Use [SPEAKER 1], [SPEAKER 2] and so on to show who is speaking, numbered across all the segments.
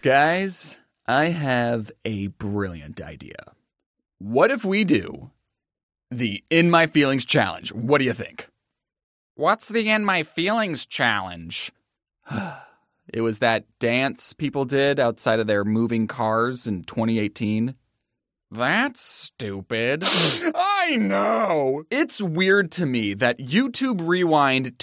[SPEAKER 1] Guys, I have a brilliant idea. What if we do the In My Feelings challenge? What do you think?
[SPEAKER 2] What's the In My Feelings challenge?
[SPEAKER 1] It was that dance people did outside of their moving cars in 2018.
[SPEAKER 2] That's stupid.
[SPEAKER 1] I know! It's weird to me that YouTube Rewind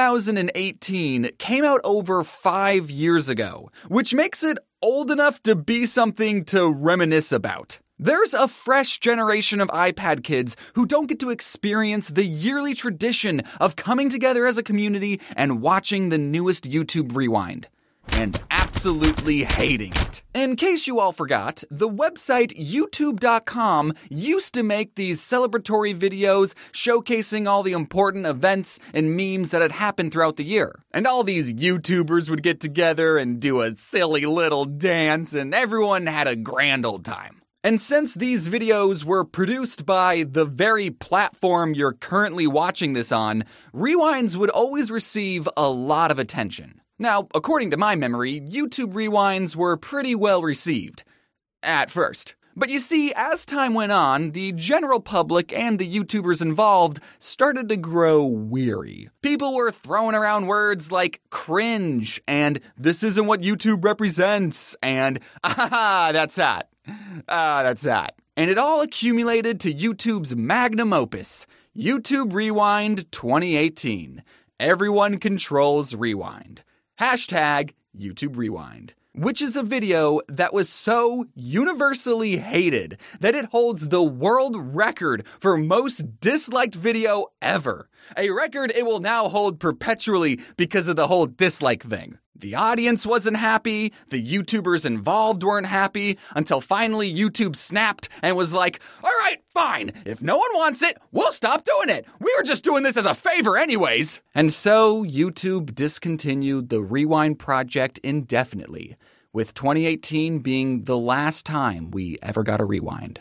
[SPEAKER 1] 2018 came out over 5 years ago, which makes it old enough to be something to reminisce about. There's a fresh generation of iPad kids who don't get to experience the yearly tradition of coming together as a community and watching the newest YouTube Rewind. And absolutely hating it. In case you all forgot, the website YouTube.com used to make these celebratory videos showcasing all the important events and memes that had happened throughout the year. And all these YouTubers would get together and do a silly little dance, and everyone had a grand old time. And since these videos were produced by the very platform you're currently watching this on, Rewinds would always receive a lot of attention. Now, according to my memory, YouTube Rewinds were pretty well received. At first. But you see, as time went on, the general public and the YouTubers involved started to grow weary. People were throwing around words like cringe, and this isn't what YouTube represents, and that's that. That's that. And it all accumulated to YouTube's magnum opus, YouTube Rewind 2018. Everyone controls Rewind. Hashtag YouTube Rewind. Which is a video that was so universally hated that it holds the world record for most disliked video ever. A record it will now hold perpetually because of the whole dislike thing. The audience wasn't happy, the YouTubers involved weren't happy, until finally YouTube snapped and was like, alright, fine, if no one wants it, we'll stop doing it. We were just doing this as a favor anyways. And so YouTube discontinued the Rewind project indefinitely, with 2018 being the last time we ever got a rewind.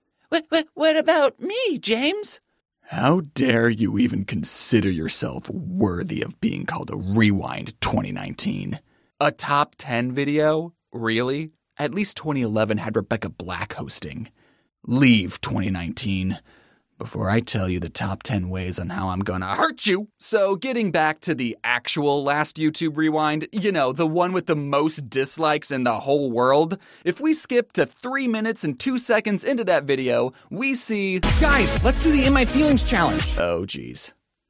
[SPEAKER 3] What about me, James?
[SPEAKER 1] How dare you even consider yourself worthy of being called a Rewind 2019? A top 10 video? Really? At least 2011 had Rebecca Black hosting. Leave 2019 before I tell you the top 10 ways on how I'm gonna hurt you. So getting back to the actual last YouTube Rewind, you know, the one with the most dislikes in the whole world, if we skip to 3 minutes and 2 seconds into that video, we see,
[SPEAKER 2] Guys, let's do the In My Feelings challenge.
[SPEAKER 1] Oh geez.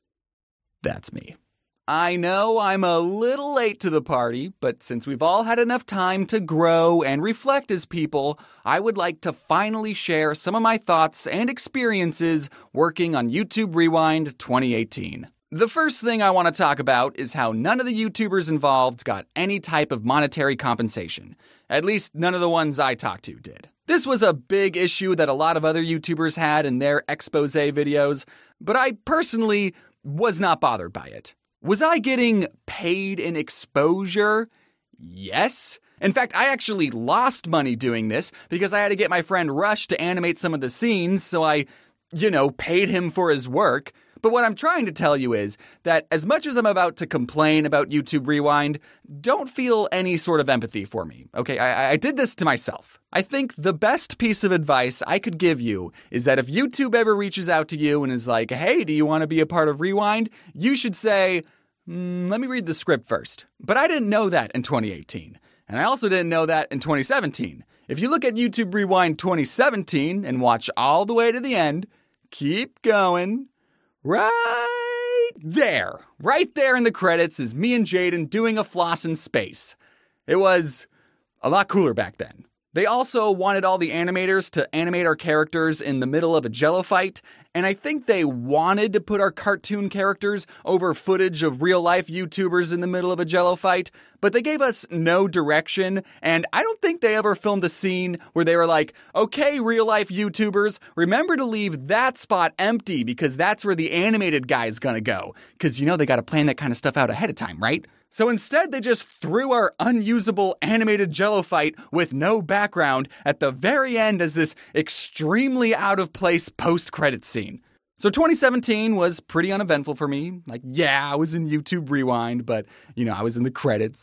[SPEAKER 1] That's me. I know I'm a little late to the party, but since we've all had enough time to grow and reflect as people, I would like to finally share some of my thoughts and experiences working on YouTube Rewind 2018. The first thing I want to talk about is how none of the YouTubers involved got any type of monetary compensation. At least none of the ones I talked to did. This was a big issue that a lot of other YouTubers had in their expose videos, but I personally was not bothered by it. Was I getting paid in exposure? Yes. In fact, I actually lost money doing this because I had to get my friend Rush to animate some of the scenes, so I, paid him for his work. But what I'm trying to tell you is that as much as I'm about to complain about YouTube Rewind, don't feel any sort of empathy for me, okay? I did this to myself. I think the best piece of advice I could give you is that if YouTube ever reaches out to you and is like, hey, do you want to be a part of Rewind? You should say, let me read the script first. But I didn't know that in 2018. And I also didn't know that in 2017. If you look at YouTube Rewind 2017 and watch all the way to the end, keep going. Right there in the credits is me and Jaden doing a floss in space. It was a lot cooler back then. They also wanted all the animators to animate our characters in the middle of a Jello fight, and I think they wanted to put our cartoon characters over footage of real-life YouTubers in the middle of a Jello fight, but they gave us no direction, and I don't think they ever filmed a scene where they were like, okay, real-life YouTubers, remember to leave that spot empty because that's where the animated guy's gonna go. Because they gotta plan that kind of stuff out ahead of time, right? So instead, they just threw our unusable animated Jello fight with no background at the very end as this extremely out-of-place post-credits scene. So 2017 was pretty uneventful for me. I was in YouTube Rewind, but, I was in the credits.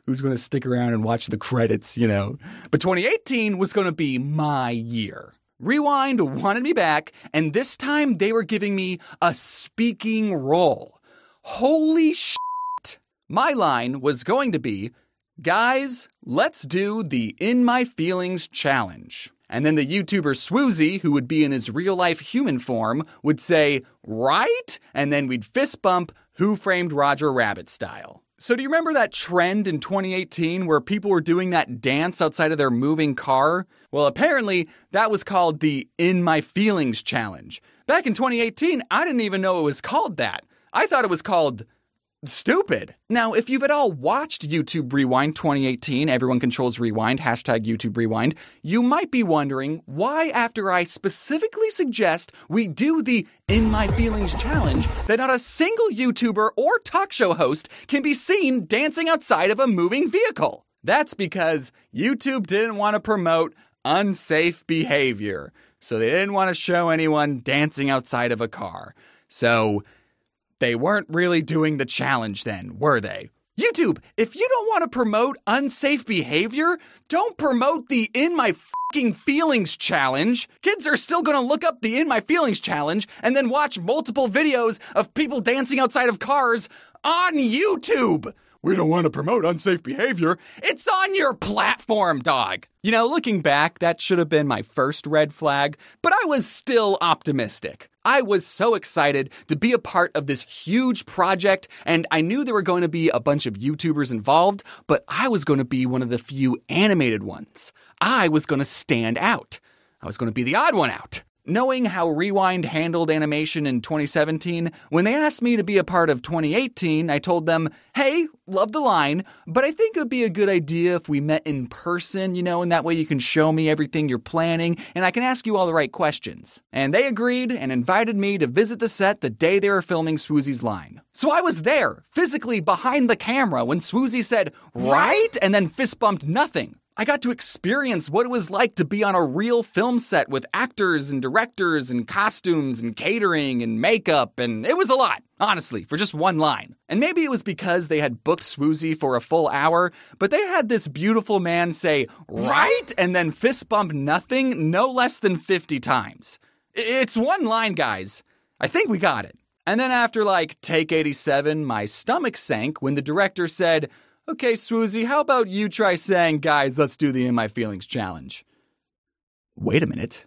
[SPEAKER 1] who's going to stick around and watch the credits, you know. But 2018 was going to be my year. Rewind wanted me back, and this time they were giving me a speaking role. Holy shit! My line was going to be, guys, let's do the In My Feelings challenge. And then the YouTuber Swoozy, who would be in his real-life human form, would say, right? And then we'd fist bump Who Framed Roger Rabbit style. So do you remember that trend in 2018 where people were doing that dance outside of their moving car? Well, apparently that was called the In My Feelings challenge. Back in 2018, I didn't even know it was called that. I thought it was called stupid. Now, if you've at all watched YouTube Rewind 2018, Everyone Controls Rewind, hashtag YouTube Rewind, you might be wondering why after I specifically suggest we do the In My Feelings challenge, that not a single YouTuber or talk show host can be seen dancing outside of a moving vehicle. That's because YouTube didn't want to promote unsafe behavior, so they didn't want to show anyone dancing outside of a car. So they weren't really doing the challenge then, were they? YouTube, if you don't want to promote unsafe behavior, don't promote the In My Fucking Feelings challenge. Kids are still going to look up the In My Feelings challenge and then watch multiple videos of people dancing outside of cars on YouTube. We don't want to promote unsafe behavior. It's on your platform, dog. You know, looking back, that should have been my first red flag, but I was still optimistic. I was so excited to be a part of this huge project, and I knew there were going to be a bunch of YouTubers involved, but I was going to be one of the few animated ones. I was going to stand out. I was going to be the odd one out. Knowing how Rewind handled animation in 2017, when they asked me to be a part of 2018, I told them, hey, love the line, but I think it would be a good idea if we met in person, you know, and that way you can show me everything you're planning, and I can ask you all the right questions. And they agreed and invited me to visit the set the day they were filming Swoozy's line. So I was there, physically behind the camera, when Swoozy said, right? And then fist bumped nothing. I got to experience what it was like to be on a real film set with actors and directors and costumes and catering and makeup, and it was a lot, honestly, for just one line. And maybe it was because they had booked Swoozy for a full hour, but they had this beautiful man say, right? And then fist bump nothing no less than 50 times. It's one line, guys. I think we got it. And then after take 87, my stomach sank when the director said, okay, Swoozy, how about you try saying, guys, let's do the In My Feelings challenge? Wait a minute.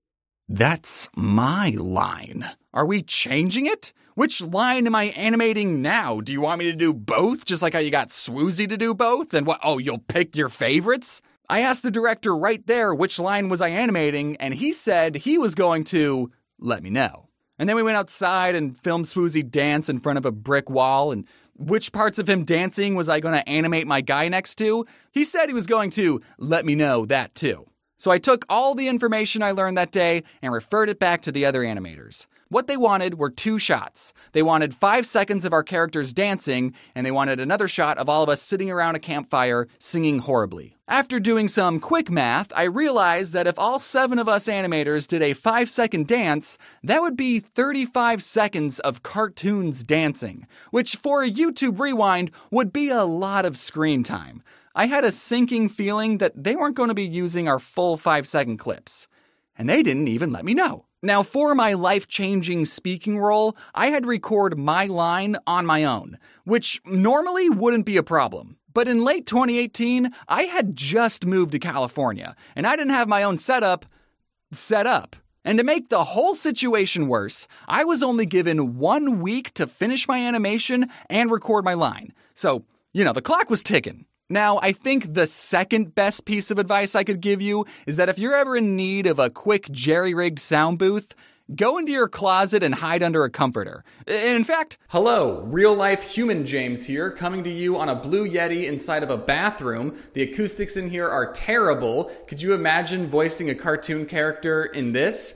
[SPEAKER 1] That's my line. Are we changing it? Which line am I animating now? Do you want me to do both, just like how you got Swoozy to do both? And what, oh, you'll pick your favorites? I asked the director right there which line was I animating, and he said he was going to let me know. And then we went outside and filmed Swoozy dance in front of a brick wall, and which parts of him dancing was I going to animate my guy next to? He said he was going to let me know that too. So I took all the information I learned that day and referred it back to the other animators. What they wanted were 2 shots. They wanted 5 seconds of our characters dancing, and they wanted another shot of all of us sitting around a campfire singing horribly. After doing some quick math, I realized that if all 7 of us animators did a 5-second dance, that would be 35 seconds of cartoons dancing, which for a YouTube Rewind would be a lot of screen time. I had a sinking feeling that they weren't going to be using our full 5-second clips. And they didn't even let me know. Now, for my life-changing speaking role, I had to record my line on my own, which normally wouldn't be a problem. But in late 2018, I had just moved to California, and I didn't have my own setup set up. And to make the whole situation worse, I was only given 1 week to finish my animation and record my line. So, the clock was ticking. Now, I think the second best piece of advice I could give you is that if you're ever in need of a quick jerry-rigged sound booth, go into your closet and hide under a comforter. In fact, hello, real-life human James here, coming to you on a Blue Yeti inside of a bathroom. The acoustics in here are terrible. Could you imagine voicing a cartoon character in this?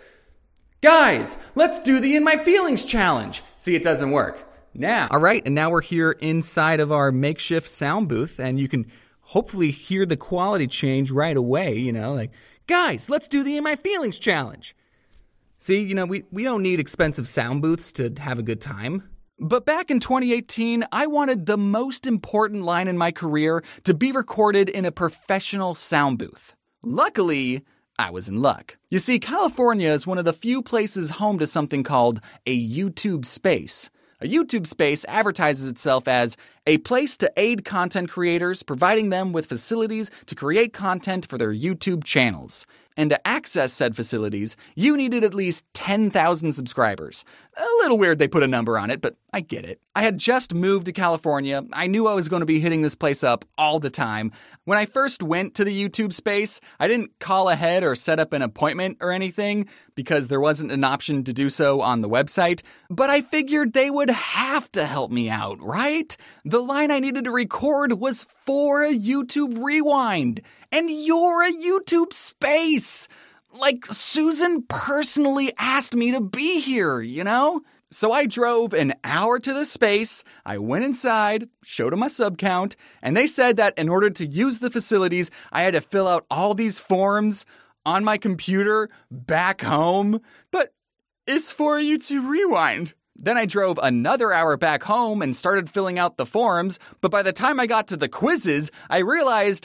[SPEAKER 1] Guys, let's do the In My Feelings challenge. See, it doesn't work. Now. All right, and now we're here inside of our makeshift sound booth, and you can hopefully hear the quality change right away, guys, let's do the In My Feelings challenge. See, we don't need expensive sound booths to have a good time. But back in 2018, I wanted the most important line in my career to be recorded in a professional sound booth. Luckily, I was in luck. You see, California is one of the few places home to something called a YouTube space. A YouTube space advertises itself as a place to aid content creators, providing them with facilities to create content for their YouTube channels. And to access said facilities, you needed at least 10,000 subscribers. A little weird they put a number on it, but I get it. I had just moved to California. I knew I was going to be hitting this place up all the time. When I first went to the YouTube space, I didn't call ahead or set up an appointment or anything because there wasn't an option to do so on the website. But I figured they would have to help me out, right? The line I needed to record was for a YouTube Rewind. And you're a YouTube space. Like, Susan personally asked me to be here, you know? So I drove an hour to the space, I went inside, showed them my sub count, and they said that in order to use the facilities, I had to fill out all these forms on my computer back home. But it's for a YouTube Rewind. Then I drove another hour back home and started filling out the forms, but by the time I got to the quizzes, I realized,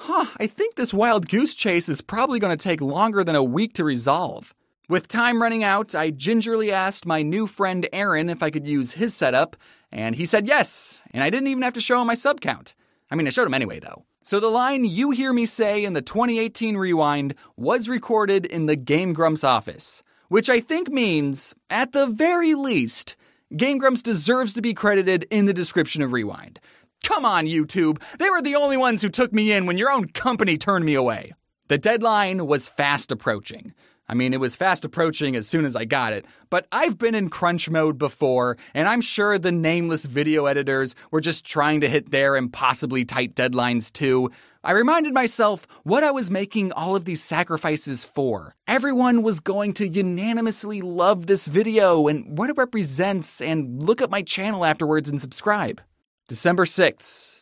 [SPEAKER 1] I think this wild goose chase is probably going to take longer than a week to resolve. With time running out, I gingerly asked my new friend Aaron if I could use his setup, and he said yes, and I didn't even have to show him my sub count. I mean, I showed him anyway, though. So the line you hear me say in the 2018 Rewind was recorded in the Game Grumps office, which I think means, at the very least, Game Grumps deserves to be credited in the description of Rewind. Come on, YouTube. They were the only ones who took me in when your own company turned me away. The deadline was fast approaching. I mean, it was fast approaching as soon as I got it, but I've been in crunch mode before, and I'm sure the nameless video editors were just trying to hit their impossibly tight deadlines too. I reminded myself what I was making all of these sacrifices for. Everyone was going to unanimously love this video and what it represents and look at my channel afterwards and subscribe. December 6th,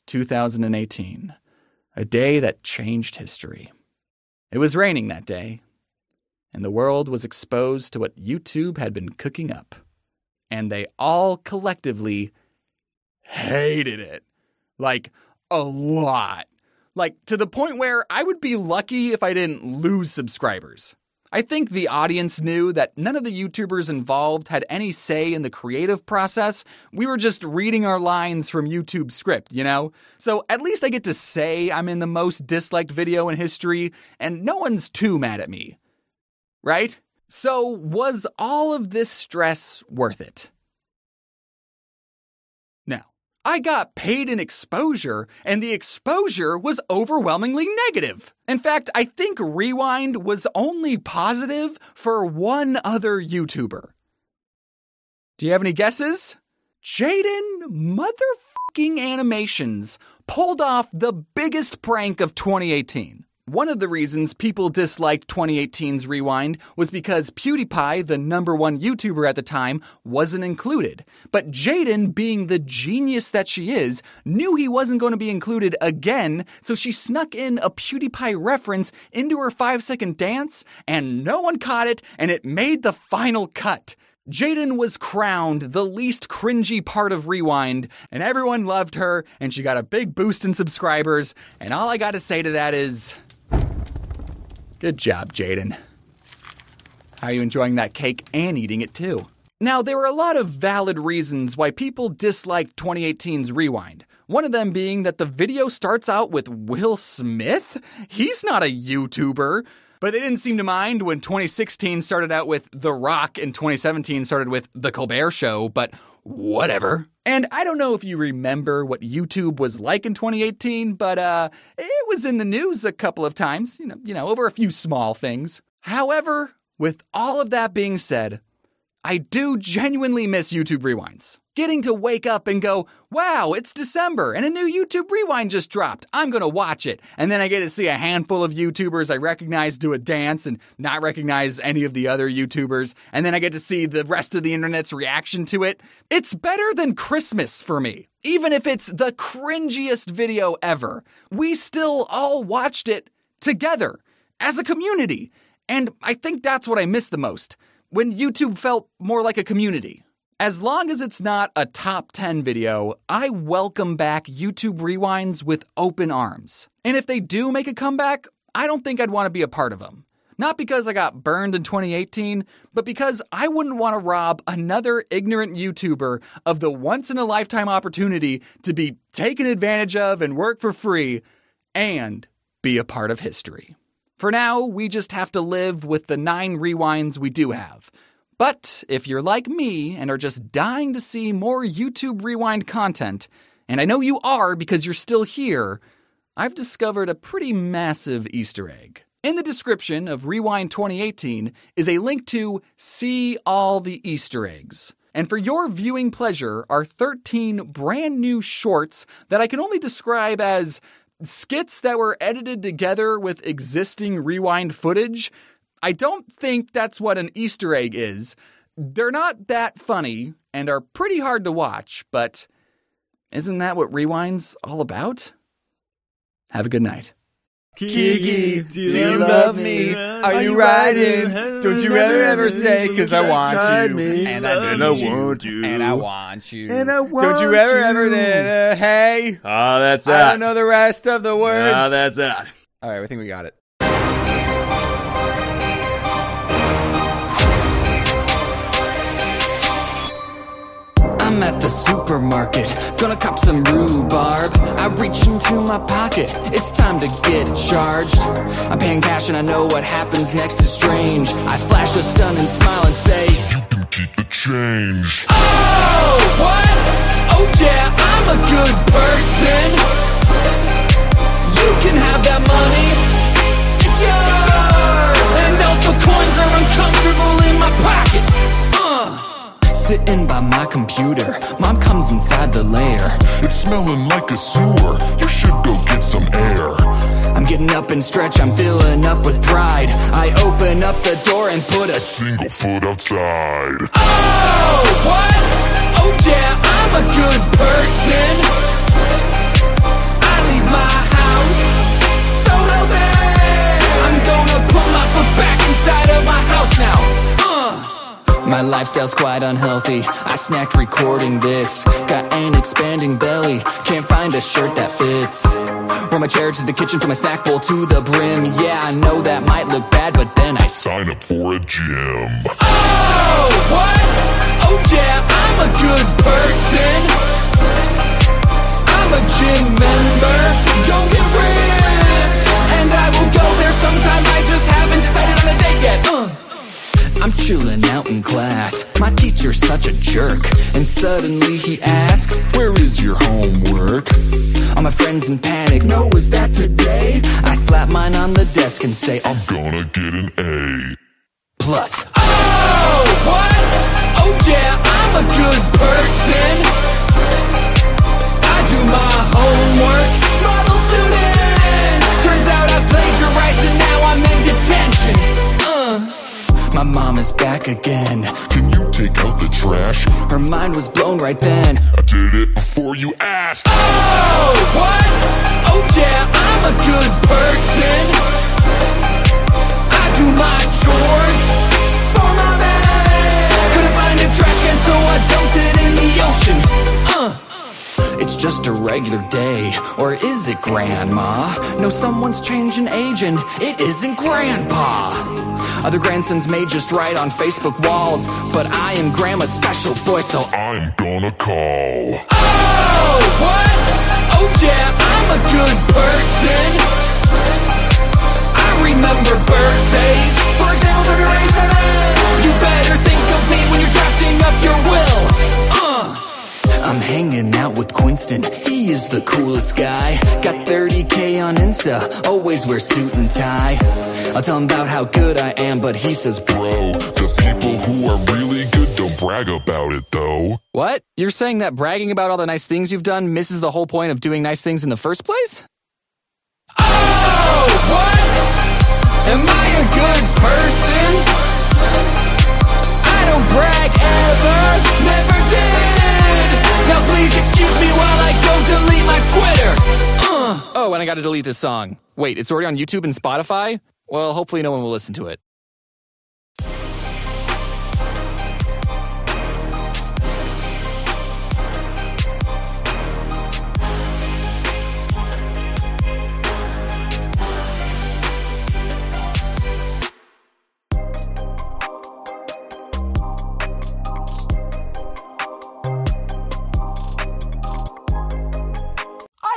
[SPEAKER 1] 2018. A day that changed history. It was raining that day, and the world was exposed to what YouTube had been cooking up. And they all collectively hated it. Like, a lot. Like, to the point where I would be lucky if I didn't lose subscribers. I think the audience knew that none of the YouTubers involved had any say in the creative process. We were just reading our lines from YouTube's script, you know? So at least I get to say I'm in the most disliked video in history, and no one's too mad at me. Right? So was all of this stress worth it? No. I got paid in exposure, and the exposure was overwhelmingly negative. In fact, I think Rewind was only positive for one other YouTuber. Do you have any guesses? Jaden motherfucking Animations pulled off the biggest prank of 2018. One of the reasons people disliked 2018's Rewind was because PewDiePie, the #1 YouTuber at the time, wasn't included. But Jaden, being the genius that she is, knew he wasn't going to be included again, so she snuck in a PewDiePie reference into her 5-second dance, and no one caught it, and it made the final cut. Jaden was crowned the least cringy part of Rewind, and everyone loved her, and she got a big boost in subscribers, and all I gotta say to that is, good job, Jaden. How are you enjoying that cake and eating it too? Now, there were a lot of valid reasons why people disliked 2018's Rewind. One of them being that the video starts out with Will Smith? He's not a YouTuber. But they didn't seem to mind when 2016 started out with The Rock and 2017 started with The Colbert Show, but whatever. And I don't know if you remember what YouTube was like in 2018, but it was in the news a couple of times, you know, over a few small things. However, with all of that being said, I do genuinely miss YouTube Rewinds. Getting to wake up and go, wow, it's December and a new YouTube Rewind just dropped. I'm going to watch it. And then I get to see a handful of YouTubers I recognize do a dance and not recognize any of the other YouTubers. And then I get to see the rest of the internet's reaction to it. It's better than Christmas for me. Even if it's the cringiest video ever, we still all watched it together as a community. And I think that's what I miss the most. When YouTube felt more like a community. As long as it's not a top 10 video, I welcome back YouTube Rewinds with open arms. And if they do make a comeback, I don't think I'd want to be a part of them. Not because I got burned in 2018, but because I wouldn't want to rob another ignorant YouTuber of the once-in-a-lifetime opportunity to be taken advantage of and work for free, and be a part of history. For now, we just have to live with the 9 rewinds we do have. But if you're like me and are just dying to see more YouTube Rewind content, and I know you are because you're still here, I've discovered a pretty massive Easter egg. In the description of Rewind 2018 is a link to See All the Easter Eggs. And for your viewing pleasure are 13 brand new shorts that I can only describe as skits that were edited together with existing Rewind footage. I don't think that's what an Easter egg is. They're not that funny and are pretty hard to watch, but isn't that what Rewind's all about? Have a good night.
[SPEAKER 4] Kiki, do you love me? Are you riding? Don't you ever say, 'cause I want you.
[SPEAKER 2] And I want you. And I want you.
[SPEAKER 4] And I want you. Don't you ever hey?
[SPEAKER 5] Oh, that's
[SPEAKER 4] I don't know the rest of the words.
[SPEAKER 5] Oh, that's that.
[SPEAKER 4] All right, I think we got it.
[SPEAKER 1] I'm at the supermarket, gonna cop some rhubarb. I reach into my pocket, it's time to get charged. I'm paying cash and I know what happens next is strange. I flash a stunning smile and say, you can keep the change. Oh, what? Oh yeah, I'm a good person. You can have that money, it's yours. And also coins are uncomfortable in my pockets. Sitting by my computer, mom comes inside the lair.
[SPEAKER 6] It's smelling like a sewer, you should go get some air.
[SPEAKER 1] I'm getting up and stretch, I'm filling up with pride. I open up the door and put a
[SPEAKER 6] single foot outside.
[SPEAKER 1] Oh, what? Oh yeah, I'm a good person. I leave my house, so help me. I'm gonna put my foot back inside of my house now. My lifestyle's quite unhealthy, I snacked recording this. Got an expanding belly, can't find a shirt that fits. Roll my chair to the kitchen, fill my snack bowl to the brim. Yeah, I know that might look bad, but then I
[SPEAKER 6] sign up for a gym.
[SPEAKER 1] Oh, what? Oh yeah, I'm a good person. I'm a gym member, don't get ripped. And I will go there sometime, I just haven't decided on a date yet. I'm chilling out in class, my teacher's such a jerk. And suddenly he asks, where is your homework? All my friends in panic, no, is that today? I slap mine on the desk and say,
[SPEAKER 6] I'm gonna get an A+.
[SPEAKER 1] Oh, what? Oh yeah, I'm a good person. I do my homework, model student. Turns out I plagiarized and now I'm in detention. My mom is back again.
[SPEAKER 6] Can you take out the trash?
[SPEAKER 1] Her mind was blown right then.
[SPEAKER 6] I did it before you asked.
[SPEAKER 1] Oh, what? Oh yeah, I'm a good person. I do my chores for my man. Couldn't find a trash can, so I dumped it in the ocean. It's just a regular day, or is it Grandma? No, someone's changing age and it isn't Grandpa. Other grandsons may just write on Facebook walls, but I am Grandma's special boy, so
[SPEAKER 6] I'm gonna call.
[SPEAKER 1] Oh, what? Oh yeah, I'm a good person. I remember birthdays, for example, February 7th. You better think of me when you're drafting up your will. I'm hanging out with Quinston, he is the coolest guy. Got 30K on Insta, always wear suit and tie. I'll tell him about how good I am, but he says,
[SPEAKER 6] bro, the people who are really good don't brag about it though.
[SPEAKER 1] What? You're saying that bragging about all the nice things you've done misses the whole point of doing nice things in the first place? Oh, what? Am I a good person? I don't brag ever, never did. Now please excuse me while I go delete my Twitter. Oh, and I gotta delete this song. Wait, it's already on YouTube and Spotify? Well, hopefully no one will listen to it.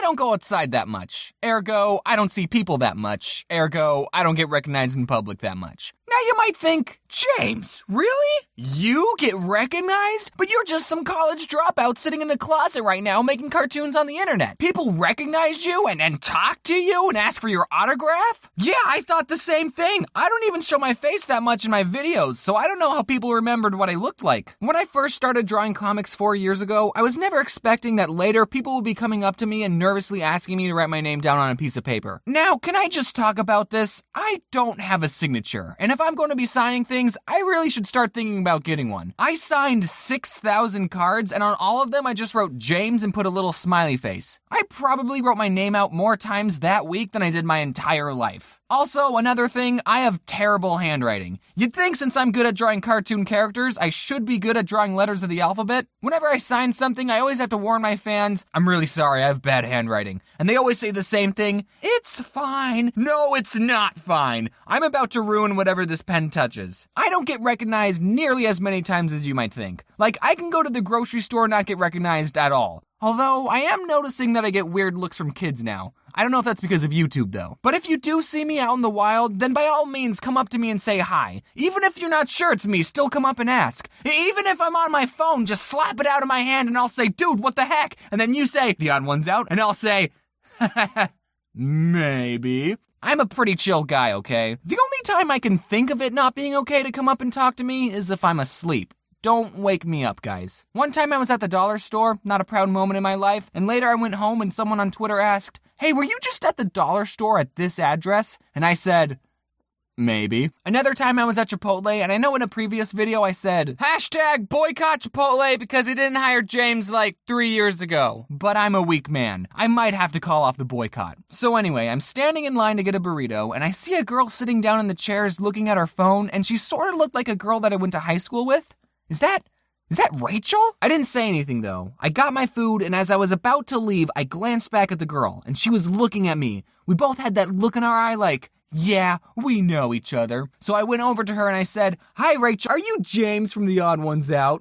[SPEAKER 5] don't go outside that much. Ergo, I don't see people that much. Ergo, I don't get recognized in public that much. Now you might think, James, really? You get recognized? But you're just some college dropout sitting in a closet right now making cartoons on the internet. People recognize you and talk to you and ask for your autograph? Yeah, I thought the same thing. I don't even show my face that much in my videos, so I don't know how people remembered what I looked like. When I first started drawing comics 4 years ago, I was never expecting that later people would be coming up to me and nervously asking me to write my name down on a piece of paper. Now, can I just talk about this? I don't have a signature, and if I'm going to be signing things, I really should start thinking about getting one. I signed 6,000 cards, and on all of them I just wrote James and put a little smiley face. I probably wrote my name out more times that week than I did my entire life. Also, another thing, I have terrible handwriting. You'd think since I'm good at drawing cartoon characters, I should be good at drawing letters of the alphabet. Whenever I sign something, I always have to warn my fans, I'm really sorry, I have bad handwriting. And they always say the same thing, it's fine. No, it's not fine. I'm about to ruin whatever this pen touches. I don't get recognized nearly as many times as you might think. Like, I can go to the grocery store and not get recognized at all. Although, I am noticing that I get weird looks from kids now. I don't know if that's because of YouTube, though. But if you do see me out in the wild, then by all means come up to me and say hi. Even if you're not sure it's me, still come up and ask. Even if I'm on my phone, just slap it out of my hand and I'll say, dude, what the heck? And then you say, the odd one's out, and I'll say, maybe. I'm a pretty chill guy, okay? The only time I can think of it not being okay to come up and talk to me is if I'm asleep. Don't wake me up, guys. One time I was at the dollar store, not a proud moment in my life, and later I went home and someone on Twitter asked, hey, were you just at the dollar store at this address? And I said, maybe. Another time I was at Chipotle, and I know in a previous video I said, hashtag boycott Chipotle because he didn't hire James like 3 years ago. But I'm a weak man. I might have to call off the boycott. So anyway, I'm standing in line to get a burrito, and I see a girl sitting down in the chairs looking at her phone, and she sort of looked like a girl that I went to high school with. Is that Rachel? I didn't say anything though. I got my food, and as I was about to leave, I glanced back at the girl, and she was looking at me. We both had that look in our eye like, yeah, we know each other. So I went over to her and I said, hi Rachel, are you James from The Odd Ones Out?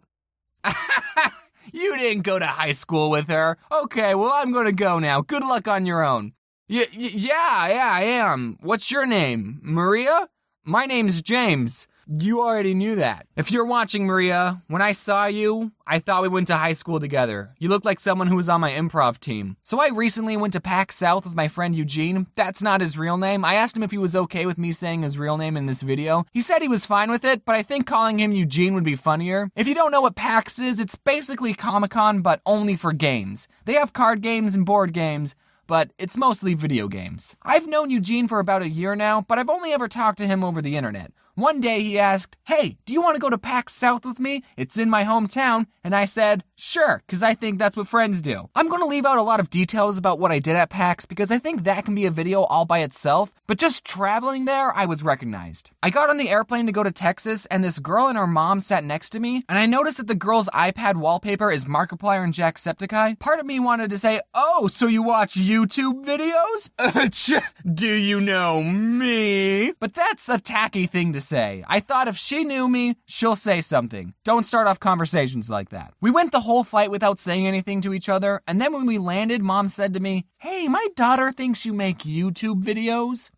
[SPEAKER 5] You didn't go to high school with her. Okay, well I'm gonna go now. Good luck on your own. Yeah, I am. What's your name? Maria? My name's James. You already knew that. If you're watching, Maria, when I saw you, I thought we went to high school together. You look like someone who was on my improv team. So I recently went to PAX South with my friend Eugene. That's not his real name. I asked him if he was okay with me saying his real name in this video. He said he was fine with it, but I think calling him Eugene would be funnier. If you don't know what PAX is, it's basically Comic-Con, but only for games. They have card games and board games, but it's mostly video games. I've known Eugene for about a year now, but I've only ever talked to him over the internet. One day he asked, hey, do you want to go to PAX South with me? It's in my hometown. And I said, sure, because I think that's what friends do. I'm going to leave out a lot of details about what I did at PAX because I think that can be a video all by itself. But just traveling there, I was recognized. I got on the airplane to go to Texas, and this girl and her mom sat next to me, and I noticed that the girl's iPad wallpaper is Markiplier and Jacksepticeye. Part of me wanted to say, oh, so you watch YouTube videos? Do you know me? But that's a tacky thing to say. I thought if she knew me, she'll say something. Don't start off conversations like that. We went the whole flight without saying anything to each other, and then when we landed, Mom said to me, hey, my daughter thinks you make YouTube videos.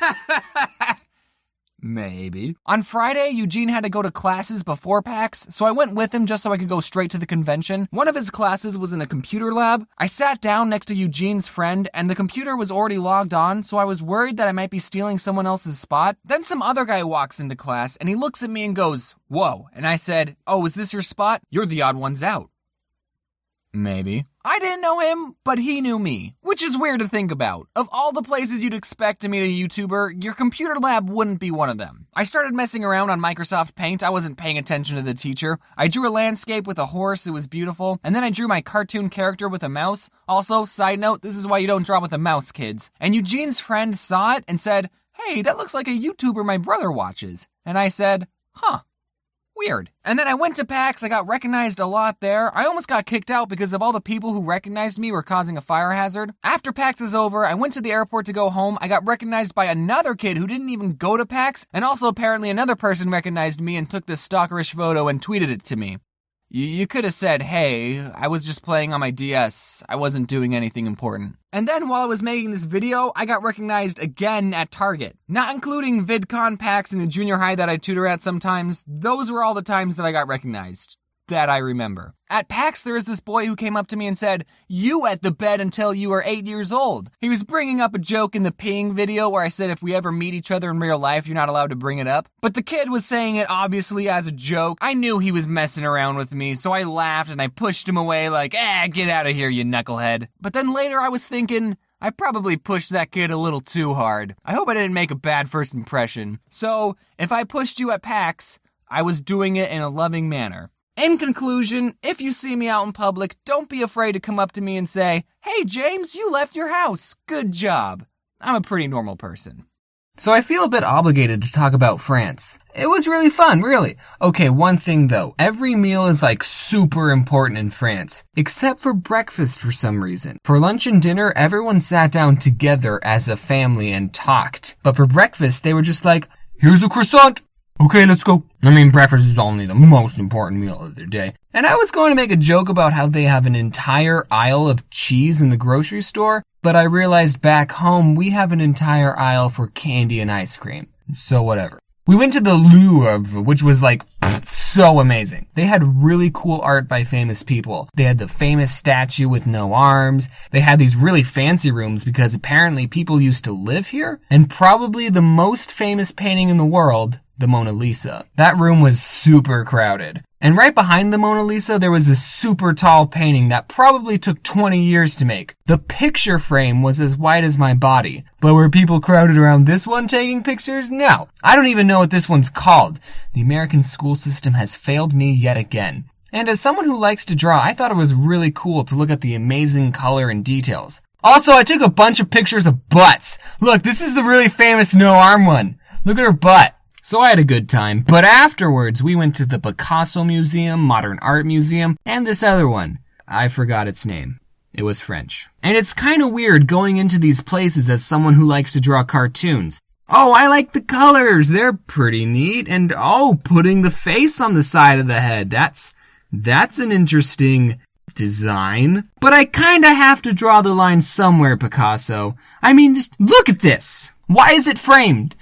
[SPEAKER 5] Maybe. On Friday, Eugene had to go to classes before PAX, so I went with him just so I could go straight to the convention. One of his classes was in a computer lab. I sat down next to Eugene's friend, and the computer was already logged on, so I was worried that I might be stealing someone else's spot. Then some other guy walks into class, and he looks at me and goes, whoa. And I said, oh, is this your spot? You're the odd ones out. Maybe. I didn't know him, but he knew me, which is weird to think about. Of all the places you'd expect to meet a YouTuber, your computer lab wouldn't be one of them. I started messing around on Microsoft Paint. I wasn't paying attention to the teacher. I drew a landscape with a horse. It was beautiful. And then I drew my cartoon character with a mouse. Also, side note, this is why you don't draw with a mouse, kids. And Eugene's friend saw it and said, hey, that looks like a YouTuber my brother watches. And I said, huh. Weird. And then I went to PAX. I got recognized a lot there. I almost got kicked out because of all the people who recognized me were causing a fire hazard. After PAX was over, I went to the airport to go home. I got recognized by another kid who didn't even go to PAX, and also apparently another person recognized me and took this stalkerish photo and tweeted it to me. You could have said, hey, I was just playing on my DS. I wasn't doing anything important. And then while I was making this video, I got recognized again at Target. Not including VidCon packs in the junior high that I tutor at sometimes. Those were all the times that I got recognized. That I remember. At PAX, there was this boy who came up to me and said, "You wet the bed until you were 8 years old." He was bringing up a joke in the peeing video where I said if we ever meet each other in real life, you're not allowed to bring it up. But the kid was saying it obviously as a joke. I knew he was messing around with me, so I laughed and I pushed him away like, get out of here, you knucklehead. But then later I was thinking, I probably pushed that kid a little too hard. I hope I didn't make a bad first impression. So, if I pushed you at PAX, I was doing it in a loving manner. In conclusion, if you see me out in public, don't be afraid to come up to me and say, "Hey James, you left your house. Good job." I'm a pretty normal person. So I feel a bit obligated to talk about France. It was really fun, really. Okay, one thing though. Every meal is like super important in France. Except for breakfast for some reason. For lunch and dinner, everyone sat down together as a family and talked. But for breakfast, they were just like, "Here's a croissant. Okay, let's go." I mean, breakfast is only the most important meal of their day. And I was going to make a joke about how they have an entire aisle of cheese in the grocery store, but I realized back home we have an entire aisle for candy and ice cream. So whatever. We went to the Louvre, which was like so amazing. They had really cool art by famous people. They had the famous statue with no arms. They had these really fancy rooms because apparently people used to live here. And probably the most famous painting in the world, the Mona Lisa. That room was super crowded. And right behind the Mona Lisa, there was this super tall painting that probably took 20 years to make. The picture frame was as wide as my body. But were people crowded around this one taking pictures? No. I don't even know what this one's called. The American school system has failed me yet again. And as someone who likes to draw, I thought it was really cool to look at the amazing color and details. Also, I took a bunch of pictures of butts. Look, this is the really famous no-arm one. Look at her butt. So I had a good time, but afterwards we went to the Picasso Museum, Modern Art Museum, and this other one. I forgot its name. It was French. And it's kind of weird going into these places as someone who likes to draw cartoons. Oh, I like the colors. They're pretty neat. And putting the face on the side of the head. That's an interesting design. But I kind of have to draw the line somewhere, Picasso. I mean, just look at this. Why is it framed?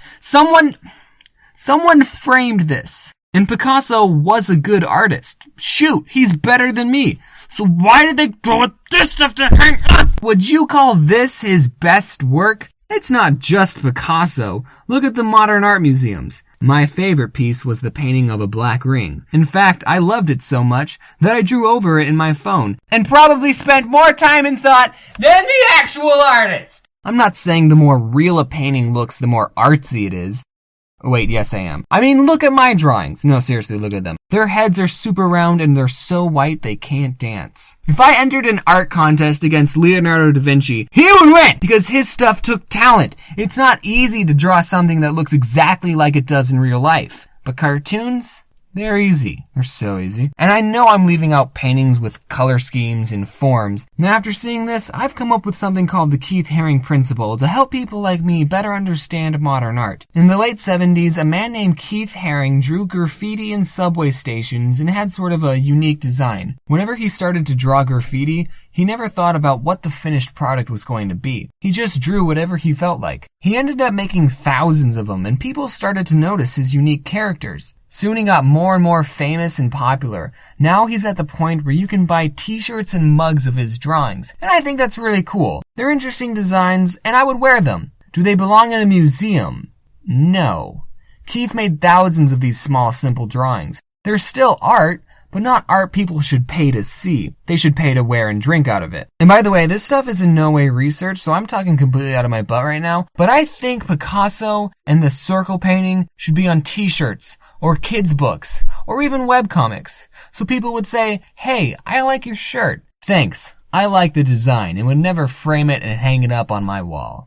[SPEAKER 5] Someone framed this. And Picasso was a good artist. Shoot, he's better than me. So why did they go with this stuff to hang up? Would you call this his best work? It's not just Picasso. Look at the modern art museums. My favorite piece was the painting of a black ring. In fact, I loved it so much that I drew over it in my phone and probably spent more time and thought than the actual artist. I'm not saying the more real a painting looks, the more artsy it is. Wait, yes I am. I mean, look at my drawings. No, seriously, look at them. Their heads are super round and they're so white they can't dance. If I entered an art contest against Leonardo da Vinci, he would win because his stuff took talent. It's not easy to draw something that looks exactly like it does in real life. But cartoons? They're easy. They're so easy. And I know I'm leaving out paintings with color schemes and forms. And after seeing this, I've come up with something called the Keith Haring Principle to help people like me better understand modern art. In the late 70s, a man named Keith Haring drew graffiti in subway stations and had sort of a unique design. Whenever he started to draw graffiti, he never thought about what the finished product was going to be. He just drew whatever he felt like. He ended up making thousands of them, and people started to notice his unique characters. Soon he got more and more famous and popular. Now he's at the point where you can buy t-shirts and mugs of his drawings. And I think that's really cool. They're interesting designs, and I would wear them. Do they belong in a museum? No. Keith made thousands of these small, simple drawings. They're still art, but not art people should pay to see. They should pay to wear and drink out of it. And by the way, this stuff is in no way research, so I'm talking completely out of my butt right now. But I think Picasso and the circle painting should be on t-shirts, or kids' books, or even webcomics. So people would say, "Hey, I like your shirt. Thanks. I like the design," and would never frame it and hang it up on my wall.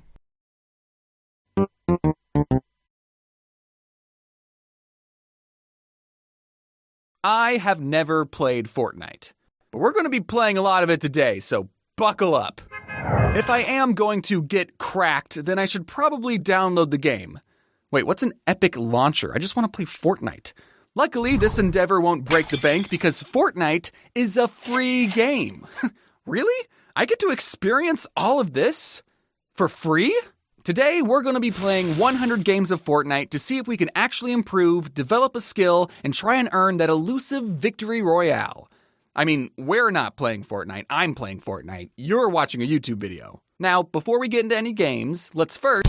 [SPEAKER 1] I have never played Fortnite, but we're going to be playing a lot of it today, so buckle up. If I am going to get cracked, then I should probably download the game. Wait, what's an Epic Launcher? I just want to play Fortnite. Luckily, this endeavor won't break the bank because Fortnite is a free game. Really? I get to experience all of this for free? Today, we're going to be playing 100 games of Fortnite to see if we can actually improve, develop a skill, and try and earn that elusive victory royale. I mean, we're not playing Fortnite, I'm playing Fortnite. You're watching a YouTube video. Now, before we get into any games, let's first...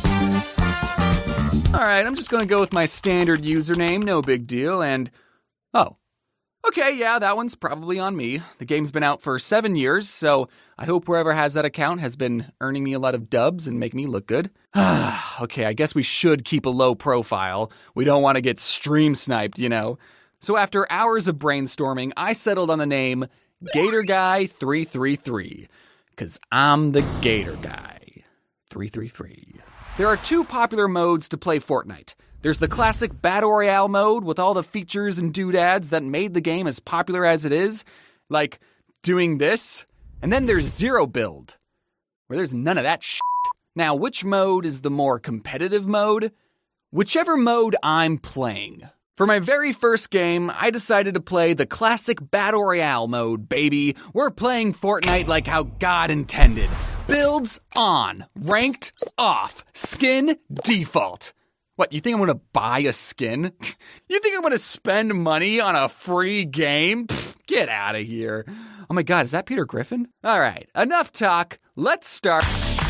[SPEAKER 1] Alright, I'm just going to go with my standard username, no big deal, and... Oh. Okay, yeah, that one's probably on me. The game's been out for 7 years, so I hope whoever has that account has been earning me a lot of dubs and making me look good. Okay, I guess we should keep a low profile. We don't want to get stream sniped, you know. So after hours of brainstorming, I settled on the name Gator Guy 333, because I'm the Gator Guy 333. There are 2 popular modes to play Fortnite. There's the classic Battle Royale mode with all the features and doodads that made the game as popular as it is, like doing this. And then there's Zero Build, where there's none of that shit. Now, which mode is the more competitive mode? Whichever mode I'm playing. For my very first game, I decided to play the classic Battle Royale mode, baby. We're playing Fortnite like how God intended. Builds on, ranked off, skin default. What, you think I'm gonna buy a skin? You think I'm gonna spend money on a free game? Pfft, get out of here. Oh my God, is that Peter Griffin? All right, enough talk. Let's start.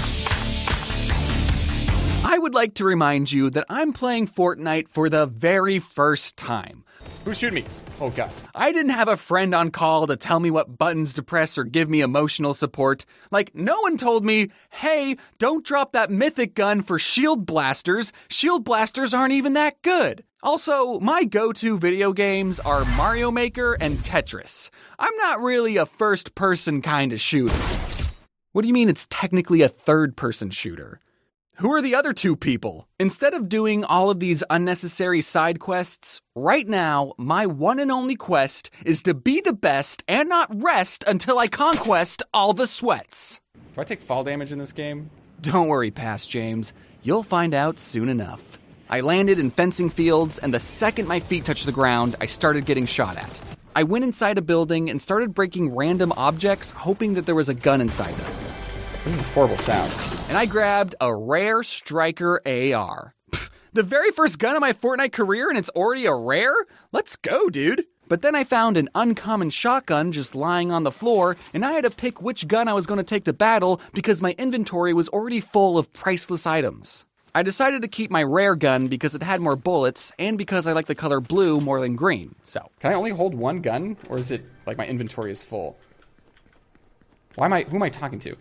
[SPEAKER 1] I would like to remind you that I'm playing Fortnite for the very first time. Who's shooting me? Oh God. I didn't have a friend on call to tell me what buttons to press or give me emotional support. Like, no one told me, hey, don't drop that mythic gun for shield blasters. Shield blasters aren't even that good. Also, my go-to video games are Mario Maker and Tetris. I'm not really a first-person kind of shooter. What do you mean it's technically a third-person shooter? Who are the other 2 people? Instead of doing all of these unnecessary side quests, right now, my one and only quest is to be the best and not rest until I conquest all the sweats. Do I take fall damage in this game? Don't worry, Past James. You'll find out soon enough. I landed in fencing fields, and the second my feet touched the ground, I started getting shot at. I went inside a building and started breaking random objects, hoping that there was a gun inside them. This is horrible sound. And I grabbed a rare striker AR. The very first gun of my Fortnite career and it's already a rare? Let's go, dude. But then I found an uncommon shotgun just lying on the floor, and I had to pick which gun I was going to take to battle because my inventory was already full of priceless items. I decided to keep my rare gun because it had more bullets and because I like the color blue more than green. So, can I only hold one gun, or is it like my inventory is full? Who am I talking to?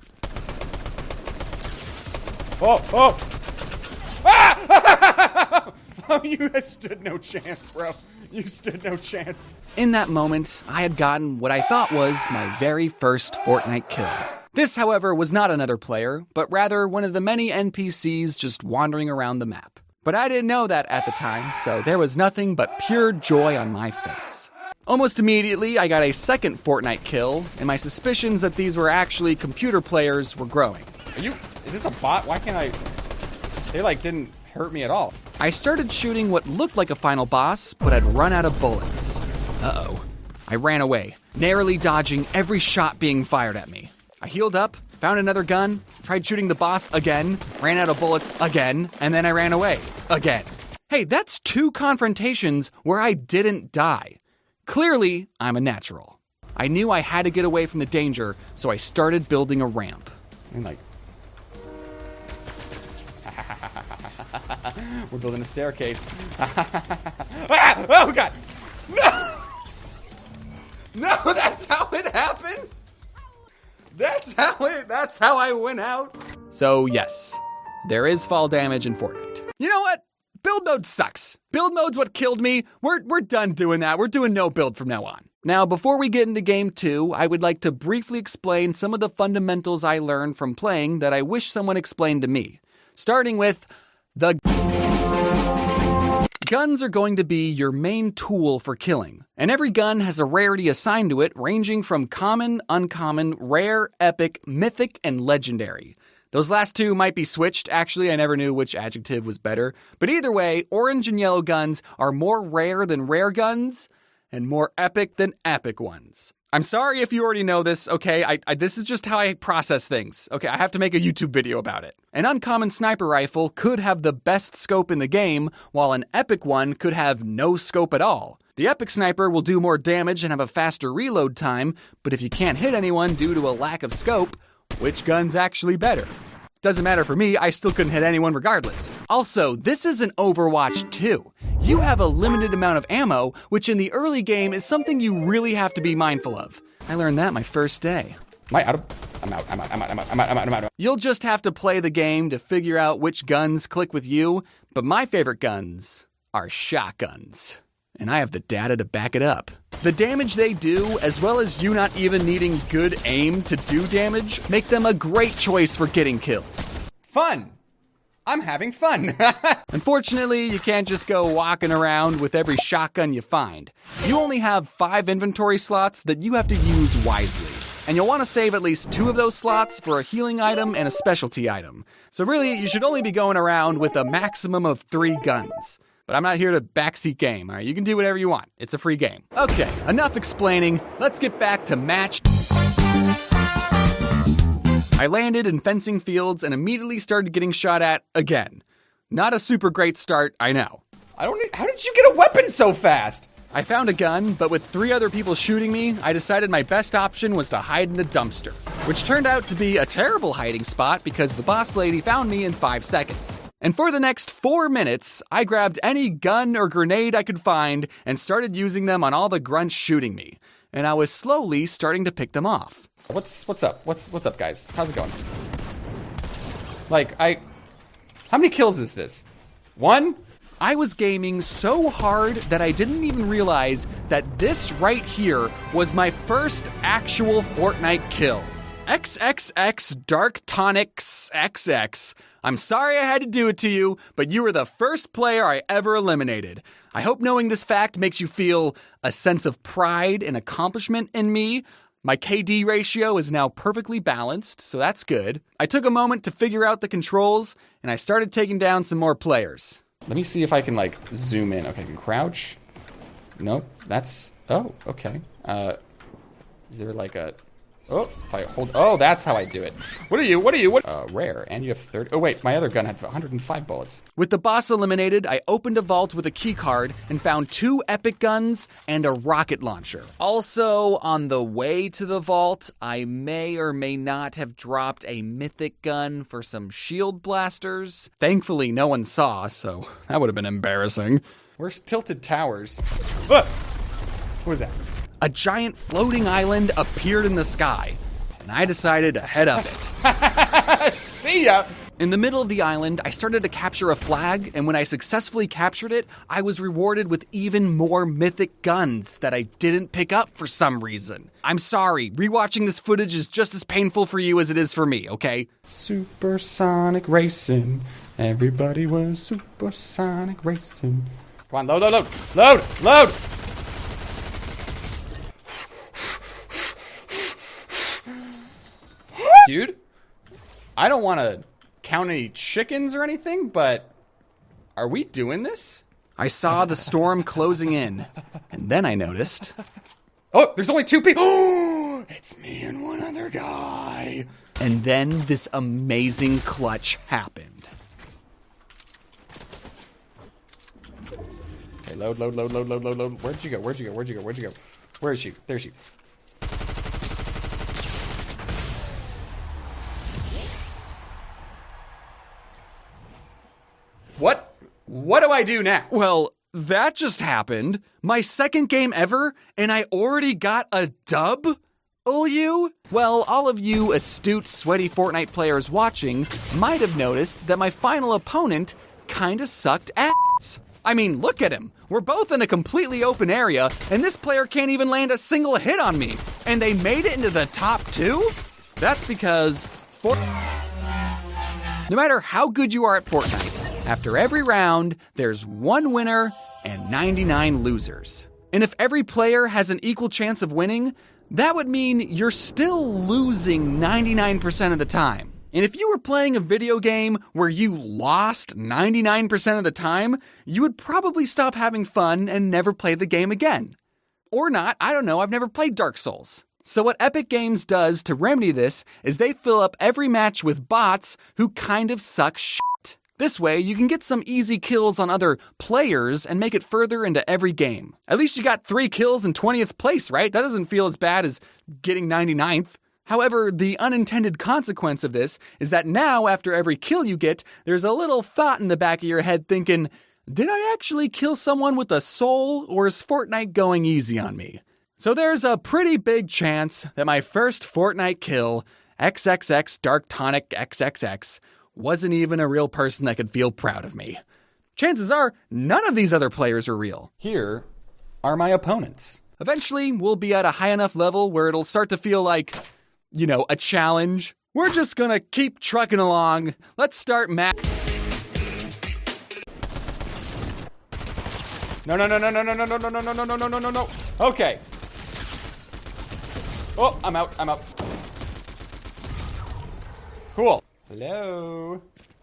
[SPEAKER 1] Oh! Ah! Oh, you stood no chance, bro. You stood no chance. In that moment, I had gotten what I thought was my very first Fortnite kill. This, however, was not another player, but rather one of the many NPCs just wandering around the map. But I didn't know that at the time, so there was nothing but pure joy on my face. Almost immediately, I got a second Fortnite kill, and my suspicions that these were actually computer players were growing. Is this a bot? Why can't I... They, didn't hurt me at all. I started shooting what looked like a final boss, but I'd run out of bullets. Uh-oh. I ran away, narrowly dodging every shot being fired at me. I healed up, found another gun, tried shooting the boss again, ran out of bullets again, and then I ran away. Again. Hey, that's 2 confrontations where I didn't die. Clearly, I'm a natural. I knew I had to get away from the danger, so I started building a ramp. And we're building a staircase. Ah! Oh, God! No! No, that's how it happened? That's how I went out? So, yes, there is fall damage in Fortnite. You know what? Build mode sucks. Build mode's what killed me. We're done doing that. We're doing no build from now on. Now, before we get into Game 2, I would like to briefly explain some of the fundamentals I learned from playing that I wish someone explained to me. Starting with the... Guns are going to be your main tool for killing, and every gun has a rarity assigned to it ranging from common, uncommon, rare, epic, mythic, and legendary. Those last two might be switched. Actually, I never knew which adjective was better. But either way, orange and yellow guns are more rare than rare guns and more epic than epic ones. I'm sorry if you already know this, okay? This is just how I process things. Okay, I have to make a YouTube video about it. An uncommon sniper rifle could have the best scope in the game, while an epic one could have no scope at all. The epic sniper will do more damage and have a faster reload time, but if you can't hit anyone due to a lack of scope, which gun's actually better? Doesn't matter for me, I still couldn't hit anyone regardless. Also, this is an Overwatch 2. You have a limited amount of ammo, which in the early game is something you really have to be mindful of. I learned that my first day. Am I out of... I'm out. You'll just have to play the game to figure out which guns click with you, but my favorite guns are shotguns. And I have the data to back it up. The damage they do, as well as you not even needing good aim to do damage, make them a great choice for getting kills. Fun! I'm having fun. Unfortunately, you can't just go walking around with every shotgun you find. You only have 5 inventory slots that you have to use wisely. And you'll want to save at least 2 of those slots for a healing item and a specialty item. So really, you should only be going around with a maximum of 3 guns. But I'm not here to backseat game, all right? You can do whatever you want. It's a free game. Okay, enough explaining. Let's get back to match. I landed in fencing fields and immediately started getting shot at again. Not a super great start, I know. How did you get a weapon so fast? I found a gun, but with 3 other people shooting me, I decided my best option was to hide in a dumpster, which turned out to be a terrible hiding spot because the boss lady found me in 5 seconds. And for the next 4 minutes, I grabbed any gun or grenade I could find and started using them on all the grunts shooting me. And I was slowly starting to pick them off. What's up? What's up, guys? How's it going? How many kills is this? 1? I was gaming so hard that I didn't even realize that this right here was my first actual Fortnite kill. XXX Dark Tonics XX. I'm sorry I had to do it to you, but you were the first player I ever eliminated. I hope knowing this fact makes you feel a sense of pride and accomplishment in me. My KD ratio is now perfectly balanced, so that's good. I took a moment to figure out the controls, and I started taking down some more players. Let me see if I can, zoom in. Okay, I can crouch. Nope, that's... Oh, okay. Is there, a... Oh, if I hold... Oh, that's how I do it. What are you? Rare. And you have 30... Oh, wait, my other gun had 105 bullets. With the boss eliminated, I opened a vault with a key card and found 2 epic guns and a rocket launcher. Also, on the way to the vault, I may or may not have dropped a mythic gun for some shield blasters. Thankfully, no one saw, so that would have been embarrassing. Where's Tilted Towers? What was that? A giant floating island appeared in the sky, and I decided to head up it. See ya! In the middle of the island, I started to capture a flag, and when I successfully captured it, I was rewarded with even more mythic guns that I didn't pick up for some reason. I'm sorry, rewatching this footage is just as painful for you as it is for me, okay? Supersonic racing. Everybody was supersonic racing. Come on, load! Dude, I don't want to count any chickens or anything, but are we doing this? I saw the storm closing in, and then I noticed... Oh, there's only 2 people! Oh, it's me and one other guy. And then this amazing clutch happened. Okay, load. Where'd you go? Where is she? There she is. What do I do now? Well, that just happened. My second game ever, and I already got a dub? You? Well, all of you astute, sweaty Fortnite players watching might have noticed that my final opponent kinda sucked ass. I mean, look at him. We're both in a completely open area, and this player can't even land a single hit on me. And they made it into the top 2? That's because no matter how good you are at Fortnite, after every round, there's 1 winner and 99 losers. And if every player has an equal chance of winning, that would mean you're still losing 99% of the time. And if you were playing a video game where you lost 99% of the time, you would probably stop having fun and never play the game again. Or not, I don't know, I've never played Dark Souls. So what Epic Games does to remedy this is they fill up every match with bots who kind of suck shit. This way, you can get some easy kills on other players and make it further into every game. At least you got 3 kills in 20th place, right? That doesn't feel as bad as getting 99th. However, the unintended consequence of this is that now, after every kill you get, there's a little thought in the back of your head thinking, did I actually kill someone with a soul, or is Fortnite going easy on me? So there's a pretty big chance that my first Fortnite kill, XXX Dark Tonic XXX, wasn't even a real person that could feel proud of me. Chances are, none of these other players are real. Here are my opponents. Eventually, we'll be at a high enough level where it'll start to feel like, you know, a challenge. We're just gonna keep trucking along. Let's start No. Okay. Oh, I'm out. Cool. Hello.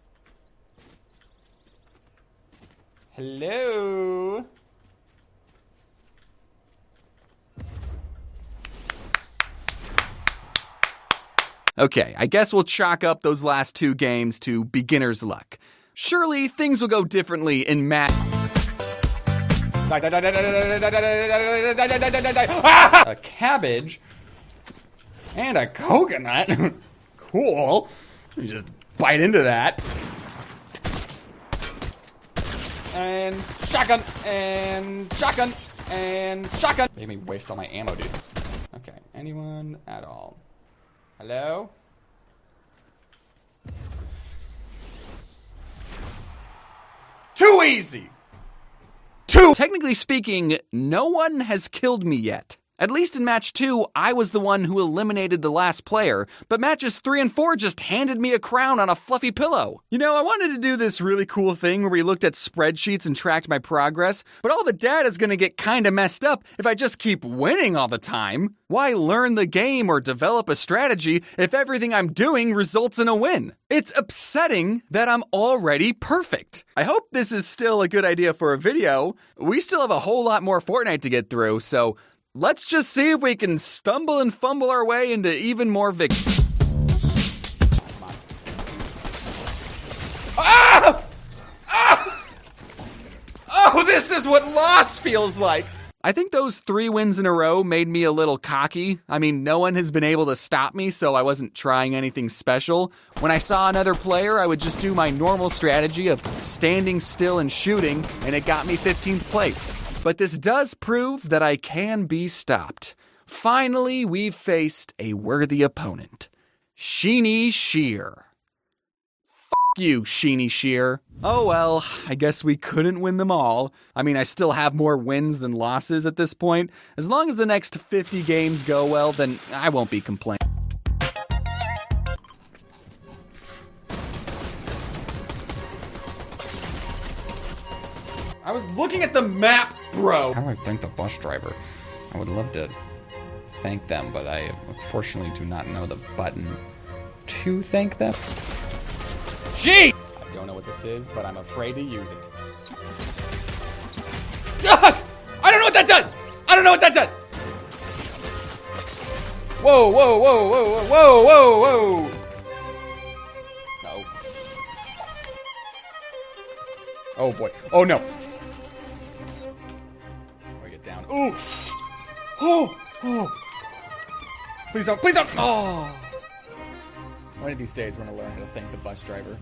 [SPEAKER 1] Okay, I guess we'll chalk up those last 2 games to beginner's luck. Surely things will go differently in match. A cabbage and a coconut. Cool. You just bite into that. And shotgun. Made me waste all my ammo, dude. Okay, anyone at all? Hello? Too easy! Technically speaking, no one has killed me yet. At least in match 2, I was the one who eliminated the last player, but matches 3 and 4 just handed me a crown on a fluffy pillow. You know, I wanted to do this really cool thing where we looked at spreadsheets and tracked my progress, but all the data's gonna get kinda messed up if I just keep winning all the time. Why learn the game or develop a strategy if everything I'm doing results in a win? It's upsetting that I'm already perfect. I hope this is still a good idea for a video. We still have a whole lot more Fortnite to get through, so let's just see if we can stumble and fumble our way into even more victory. Ah! Ah! Oh, this is what loss feels like. I think those 3 wins in a row made me a little cocky. I mean, no one has been able to stop me, so I wasn't trying anything special. When I saw another player, I would just do my normal strategy of standing still and shooting, and it got me 15th place. But this does prove that I can be stopped. Finally, we've faced a worthy opponent. Sheeny Shear. F*** you, Sheeny Shear. Oh well, I guess we couldn't win them all. I mean, I still have more wins than losses at this point. As long as the next 50 games go well, then I won't be complaining. I was looking at the map, bro! How do I thank the bus driver? I would love to thank them, but I unfortunately do not know the button to thank them. Gee! I don't know what this is, but I'm afraid to use it. I don't know what that does! I don't know what that does! Whoa, whoa, whoa, whoa, whoa, whoa, whoa! No. Oh boy. Oh no. Down. Ooh! Oh! Oh! Please don't! Please don't! Oh! One of these days, we're gonna learn how to thank the bus driver.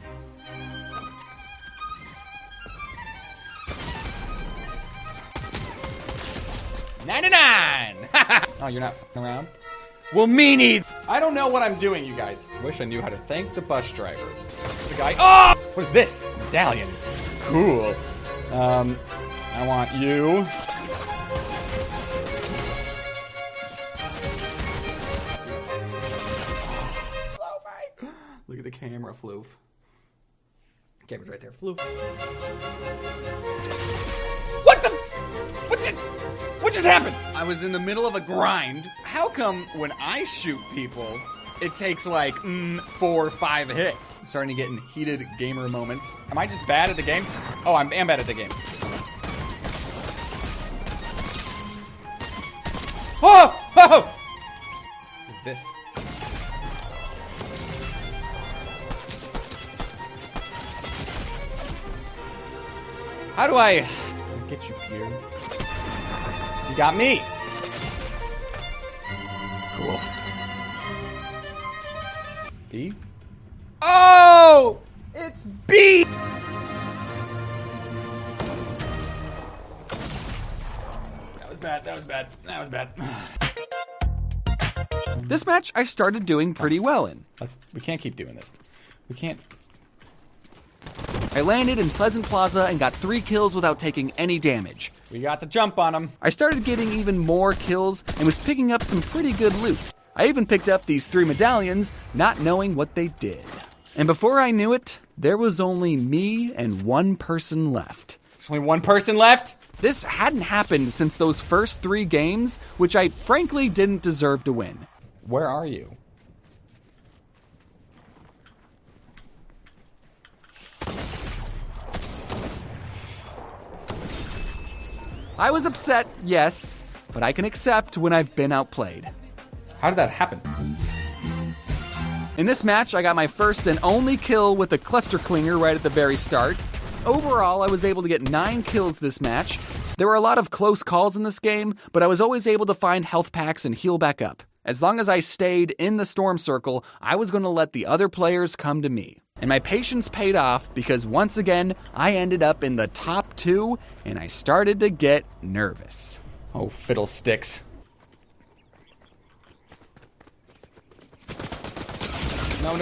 [SPEAKER 1] $99! Oh, you're not f***ing around? Well, me neither! I don't know what I'm doing, you guys. Wish I knew how to thank the bus driver. The guy. Oh! What is this? Medallion. Cool. I want you. Look at the camera, Floof. Camera's right there, Floof. What the? What just happened? I was in the middle of a grind. How come when I shoot people, it takes like 4 or 5 hits. I'm starting to get in heated gamer moments. Am I just bad at the game? Oh, I am bad at the game. Oh! Oh! What is this? How do I get you here? You got me. Cool. B? Oh! It's B! That was bad. This match I started doing pretty well in. We can't keep doing this. We can't. I landed in Pleasant Plaza and got 3 kills without taking any damage. We got the jump on him. I started getting even more kills and was picking up some pretty good loot. I even picked up these 3 medallions, not knowing what they did. And before I knew it, there was only me and 1 person left. There's only 1 person left? This hadn't happened since those first 3 games, which I frankly didn't deserve to win. Where are you? I was upset, yes, but I can accept when I've been outplayed. How did that happen? In this match, I got my first and only kill with a cluster clinger right at the very start. Overall, I was able to get 9 kills this match. There were a lot of close calls in this game, but I was always able to find health packs and heal back up. As long as I stayed in the storm circle, I was going to let the other players come to me. And my patience paid off because once again, I ended up in the top 2 and I started to get nervous. Oh, fiddlesticks. No.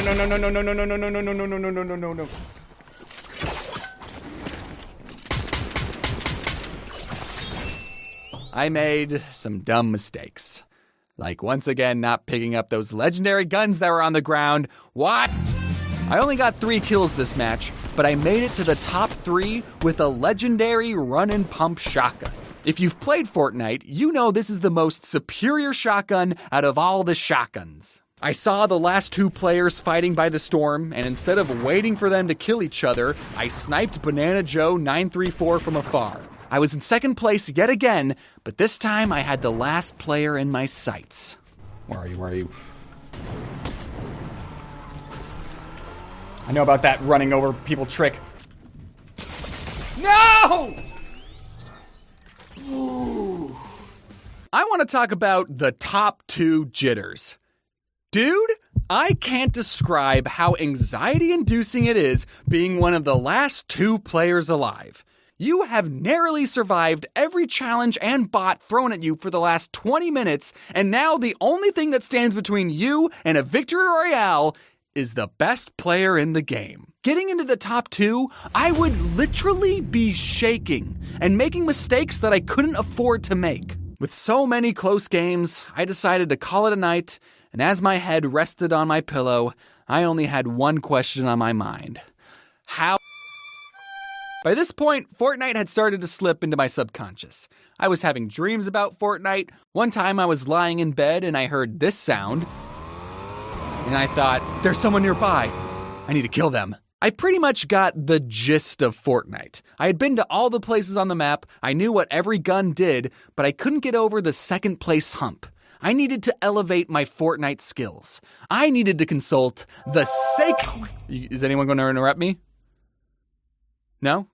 [SPEAKER 1] I made some dumb mistakes. Like once again not picking up those legendary guns that were on the ground. What? I only got 3 kills this match, but I made it to the top 3 with a legendary run and pump shotgun. If you've played Fortnite, you know this is the most superior shotgun out of all the shotguns. I saw the last 2 players fighting by the storm, and instead of waiting for them to kill each other, I sniped Banana Joe 934 from afar. I was in second place yet again, but this time I had the last player in my sights. Where are you? I know about that running over people trick. No! Ooh. I want to talk about the top 2 jitters. Dude, I can't describe how anxiety-inducing it is being one of the last 2 players alive. You have narrowly survived every challenge and bot thrown at you for the last 20 minutes, and now the only thing that stands between you and a victory royale is the best player in the game. Getting into the top 2, I would literally be shaking and making mistakes that I couldn't afford to make. With so many close games, I decided to call it a night, and as my head rested on my pillow, I only had one question on my mind. How? By this point, Fortnite had started to slip into my subconscious. I was having dreams about Fortnite. One time I was lying in bed and I heard this sound. And I thought, there's someone nearby. I need to kill them. I pretty much got the gist of Fortnite. I had been to all the places on the map. I knew what every gun did, but I couldn't get over the second place hump. I needed to elevate my Fortnite skills. I needed to consult the Is anyone going to interrupt me? No?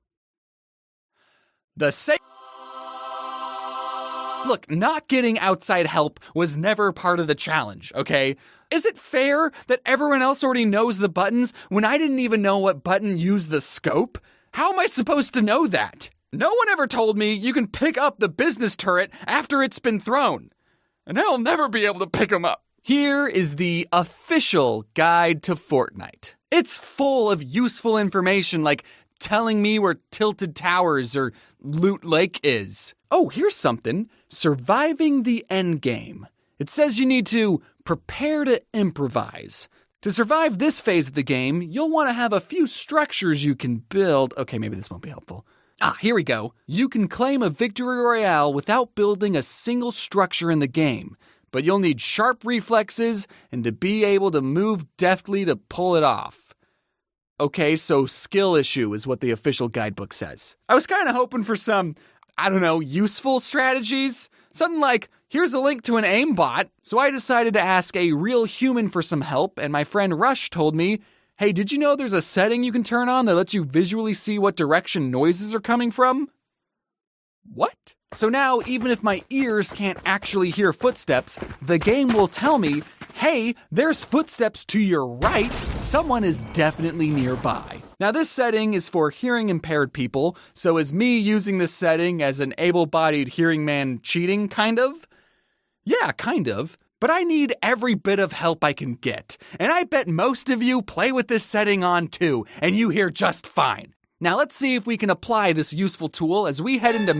[SPEAKER 1] Look, not getting outside help was never part of the challenge, okay? Is it fair that everyone else already knows the buttons when I didn't even know what button used the scope? How am I supposed to know that? No one ever told me you can pick up the business turret after it's been thrown. And I'll never be able to pick them up. Here is the official guide to Fortnite. It's full of useful information like telling me where Tilted Towers or Loot Lake is. Oh, here's something. Surviving the endgame. It says you need to prepare to improvise. To survive this phase of the game, you'll want to have a few structures you can build. Okay, maybe this won't be helpful. Here we go. You can claim a victory royale without building a single structure in the game. but you'll need sharp reflexes and to be able to move deftly to pull it off. Okay, so skill issue is what the official guidebook says. I was kind of hoping for some, useful strategies. Something like, here's a link to an aimbot. So I decided to ask a real human for some help, and my friend Rush told me, hey, did you know there's a setting you can turn on that lets you visually see what direction noises are coming from? What? So now, even if my ears can't actually hear footsteps, the game will tell me, hey, there's footsteps to your right. Someone is definitely nearby. Now, this setting is for hearing impaired people, so is me using this setting as an able-bodied hearing man cheating, kind of? Yeah, kind of. But I need every bit of help I can get. And I bet most of you play with this setting on too, and you hear just fine. Now let's see if we can apply this useful tool as we head into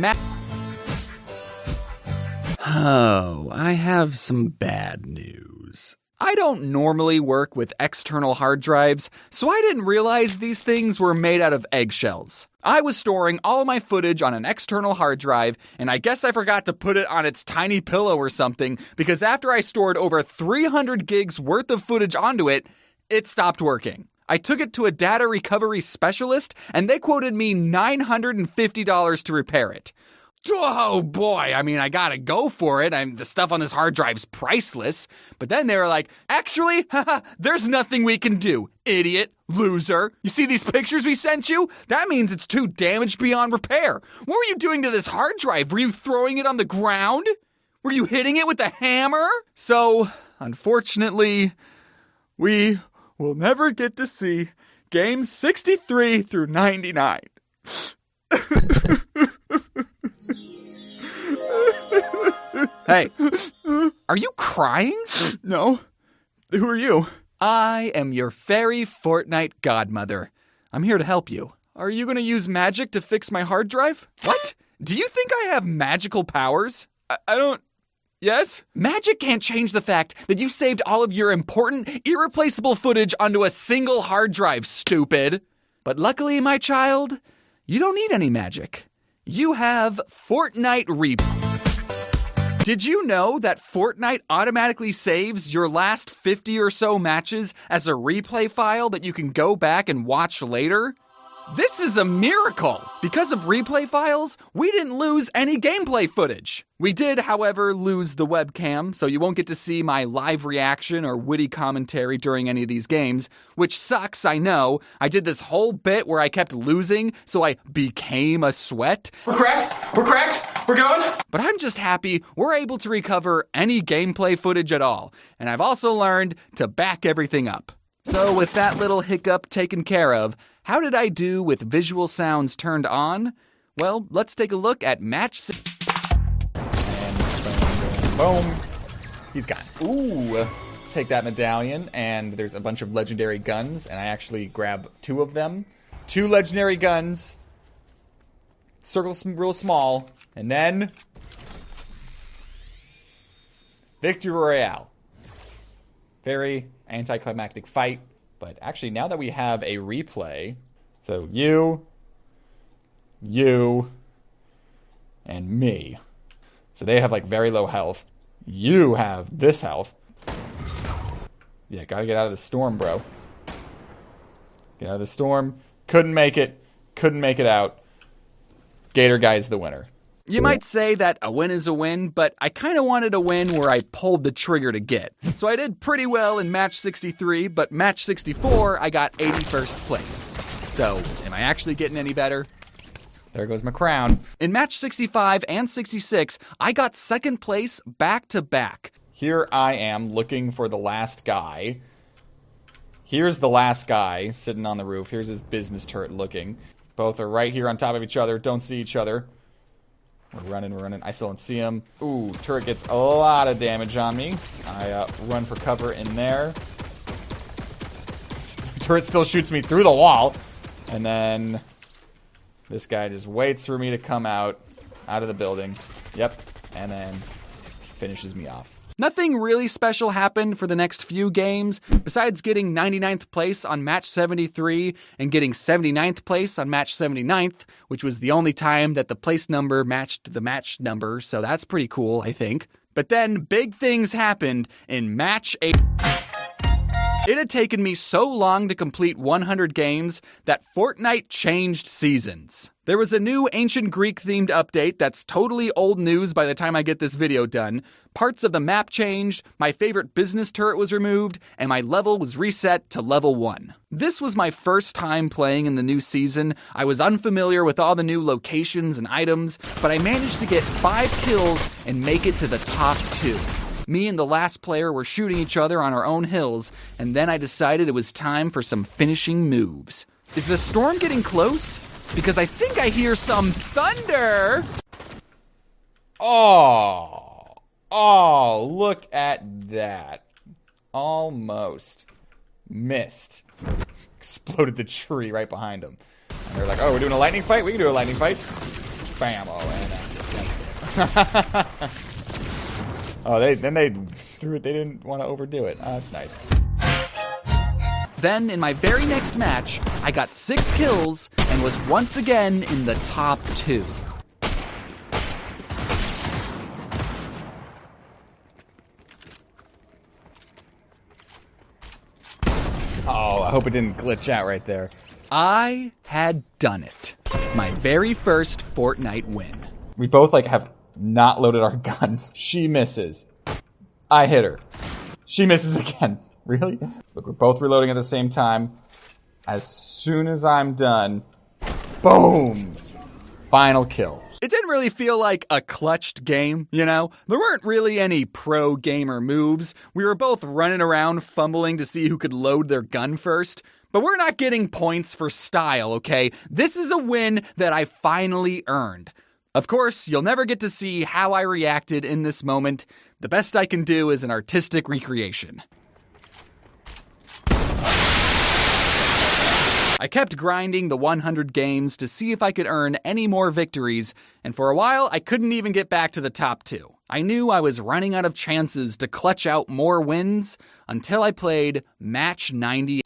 [SPEAKER 1] Oh, I have some bad news. I don't normally work with external hard drives, so I didn't realize these things were made out of eggshells. I was storing all of my footage on an external hard drive, and I guess I forgot to put it on its tiny pillow or something, because after I stored over 300 gigs worth of footage onto it, it stopped working. I took it to a data recovery specialist, and they quoted me $950 to repair it. Oh boy, I gotta go for it. The stuff on this hard drive's priceless. But then they were like, actually, there's nothing we can do, idiot, loser. You see these pictures we sent you? That means it's too damaged beyond repair. What were you doing to this hard drive? Were you throwing it on the ground? Were you hitting it with a hammer? So, unfortunately, we will never get to see games 63 through 99. Hey, are you crying? No. Who are you? I am your fairy Fortnite godmother. I'm here to help you. Are you going to use magic to fix my hard drive? What? Do you think I have magical powers? I don't... Yes? Magic can't change the fact that you saved all of your important, irreplaceable footage onto a single hard drive, stupid. But luckily, my child, you don't need any magic. You have Fortnite Replay. Did you know that Fortnite automatically saves your last 50 or so matches as a replay file that you can go back and watch later? This is a miracle! Because of replay files, we didn't lose any gameplay footage. We did, however, lose the webcam, so you won't get to see my live reaction or witty commentary during any of these games, which sucks, I know. I did this whole bit where I kept losing, so I became a sweat. We're cracked! We're going! But I'm just happy we're able to recover any gameplay footage at all, and I've also learned to back everything up. So with that little hiccup taken care of, how did I do with visual sounds turned on? Well, let's take a look at match 6. And boom. He's gone. Ooh. Take that medallion, and there's a bunch of legendary guns, and I actually grab 2 of them. 2 legendary guns. Circle real small, and then Victory Royale. Very anticlimactic fight. But actually, now that we have a replay, so you, and me. So they have, very low health. You have this health. Yeah, gotta get out of the storm, bro. Get out of the storm. Couldn't make it out. Gator Guy's the winner. You might say that a win is a win, but I kind of wanted a win where I pulled the trigger to get. So I did pretty well in match 63, but match 64, I got 81st place. So, am I actually getting any better? There goes my crown. In match 65 and 66, I got 2nd place back to back. Here I am looking for the last guy. Here's the last guy sitting on the roof. Here's his business turret looking. Both are right here on top of each other, don't see each other. We're running. I still don't see him. Ooh, turret gets a lot of damage on me. I run for cover in there. Turret still shoots me through the wall. And then this guy just waits for me to come out of the building. Yep. And then finishes me off. Nothing really special happened for the next few games, besides getting 99th place on match 73 and getting 79th place on match 79th, which was the only time that the place number matched the match number, so that's pretty cool, I think. But then big things happened in match 8. It had taken me so long to complete 100 games that Fortnite changed seasons. There was a new ancient Greek-themed update that's totally old news by the time I get this video done. Parts of the map changed, my favorite business turret was removed, and my level was reset to level 1. This was my first time playing in the new season. I was unfamiliar with all the new locations and items, but I managed to get 5 kills and make it to the top 2. Me and the last player were shooting each other on our own hills, and then I decided it was time for some finishing moves. Is the storm getting close? Because I think I hear some thunder!
[SPEAKER 4] Oh, look at that. Almost missed. Exploded the tree right behind him. And they're like, oh, we're doing a lightning fight? We can do a lightning fight. Bam, oh, and that's it. Oh, they threw it. They didn't want to overdo it. Oh, that's nice.
[SPEAKER 1] Then, in my very next match, I got 6 kills and was once again in the top 2.
[SPEAKER 4] Oh, I hope it didn't glitch out right there.
[SPEAKER 1] I had done it. My very first Fortnite win.
[SPEAKER 4] We both, have not loaded our guns. She misses. I hit her. She misses again. Really? Look, we're both reloading at the same time. As soon as I'm done, boom! Final kill.
[SPEAKER 1] It didn't really feel like a clutched game, you know? There weren't really any pro gamer moves. We were both running around fumbling to see who could load their gun first. But we're not getting points for style, okay? This is a win that I finally earned. Of course, you'll never get to see how I reacted in this moment. The best I can do is an artistic recreation. I kept grinding the 100 games to see if I could earn any more victories, and for a while I couldn't even get back to the top 2. I knew I was running out of chances to clutch out more wins until I played match 98.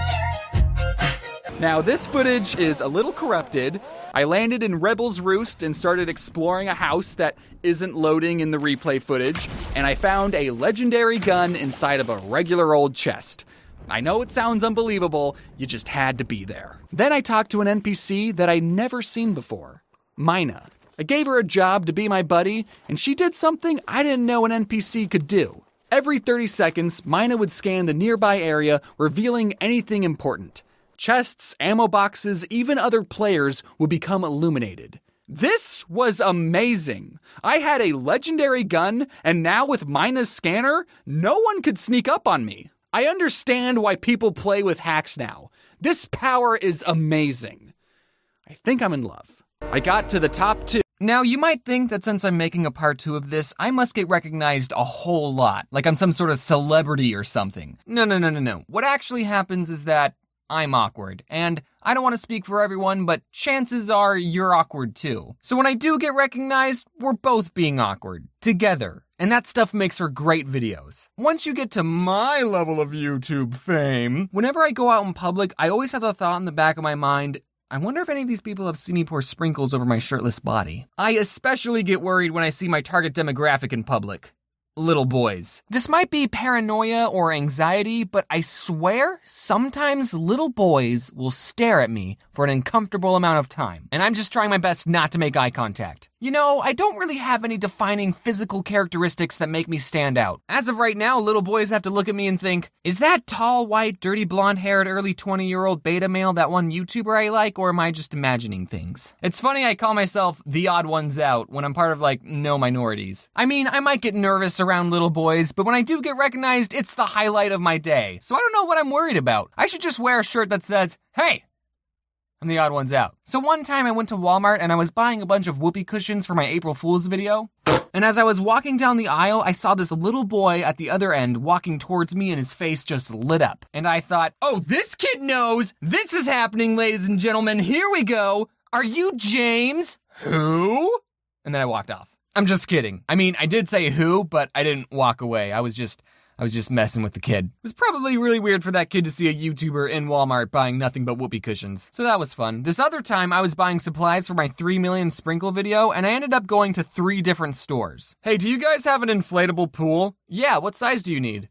[SPEAKER 1] Now, this footage is a little corrupted. I landed in Rebel's Roost and started exploring a house that isn't loading in the replay footage, and I found a legendary gun inside of a regular old chest. I know it sounds unbelievable, you just had to be there. Then I talked to an NPC that I'd never seen before, Mina. I gave her a job to be my buddy, and she did something I didn't know an NPC could do. Every 30 seconds, Mina would scan the nearby area, revealing anything important. Chests, ammo boxes, even other players would become illuminated. This was amazing. I had a legendary gun, and now with Mina's scanner, no one could sneak up on me. I understand why people play with hacks now. This power is amazing. I think I'm in love. I got to the top 2.
[SPEAKER 5] Now, you might think that since I'm making a part 2 of this, I must get recognized a whole lot, like I'm some sort of celebrity or something. No. What actually happens is that I'm awkward, and I don't want to speak for everyone, but chances are you're awkward too. So when I do get recognized, we're both being awkward, together. And that stuff makes for great videos. Once you get to my level of YouTube fame, whenever I go out in public, I always have the thought in the back of my mind, I wonder if any of these people have seen me pour sprinkles over my shirtless body. I especially get worried when I see my target demographic in public. Little boys. This might be paranoia or anxiety, but I swear sometimes little boys will stare at me for an uncomfortable amount of time, and I'm just trying my best not to make eye contact. You know, I don't really have any defining physical characteristics that make me stand out. As of right now, little boys have to look at me and think, is that tall, white, dirty, blonde-haired, early 20-year-old beta male that one YouTuber I like, or am I just imagining things? It's funny I call myself the odd ones out when I'm part of, no minorities. I mean, I might get nervous around little boys, but when I do get recognized, it's the highlight of my day. So I don't know what I'm worried about. I should just wear a shirt that says, hey, I'm the odd ones out. So one time I went to Walmart and I was buying a bunch of whoopee cushions for my April Fool's video. And as I was walking down the aisle, I saw this little boy at the other end walking towards me and his face just lit up. And I thought, oh, this kid knows. This is happening, ladies and gentlemen. Here we go. Are you James? Who? And then I walked off. I'm just kidding. I mean, I did say who, but I didn't walk away. I was just I was just messing with the kid. It was probably really weird for that kid to see a YouTuber in Walmart buying nothing but whoopee cushions. So that was fun. This other time, I was buying supplies for my 3 million sprinkle video, and I ended up going to 3 different stores. Hey, do you guys have an inflatable pool? Yeah, what size do you need?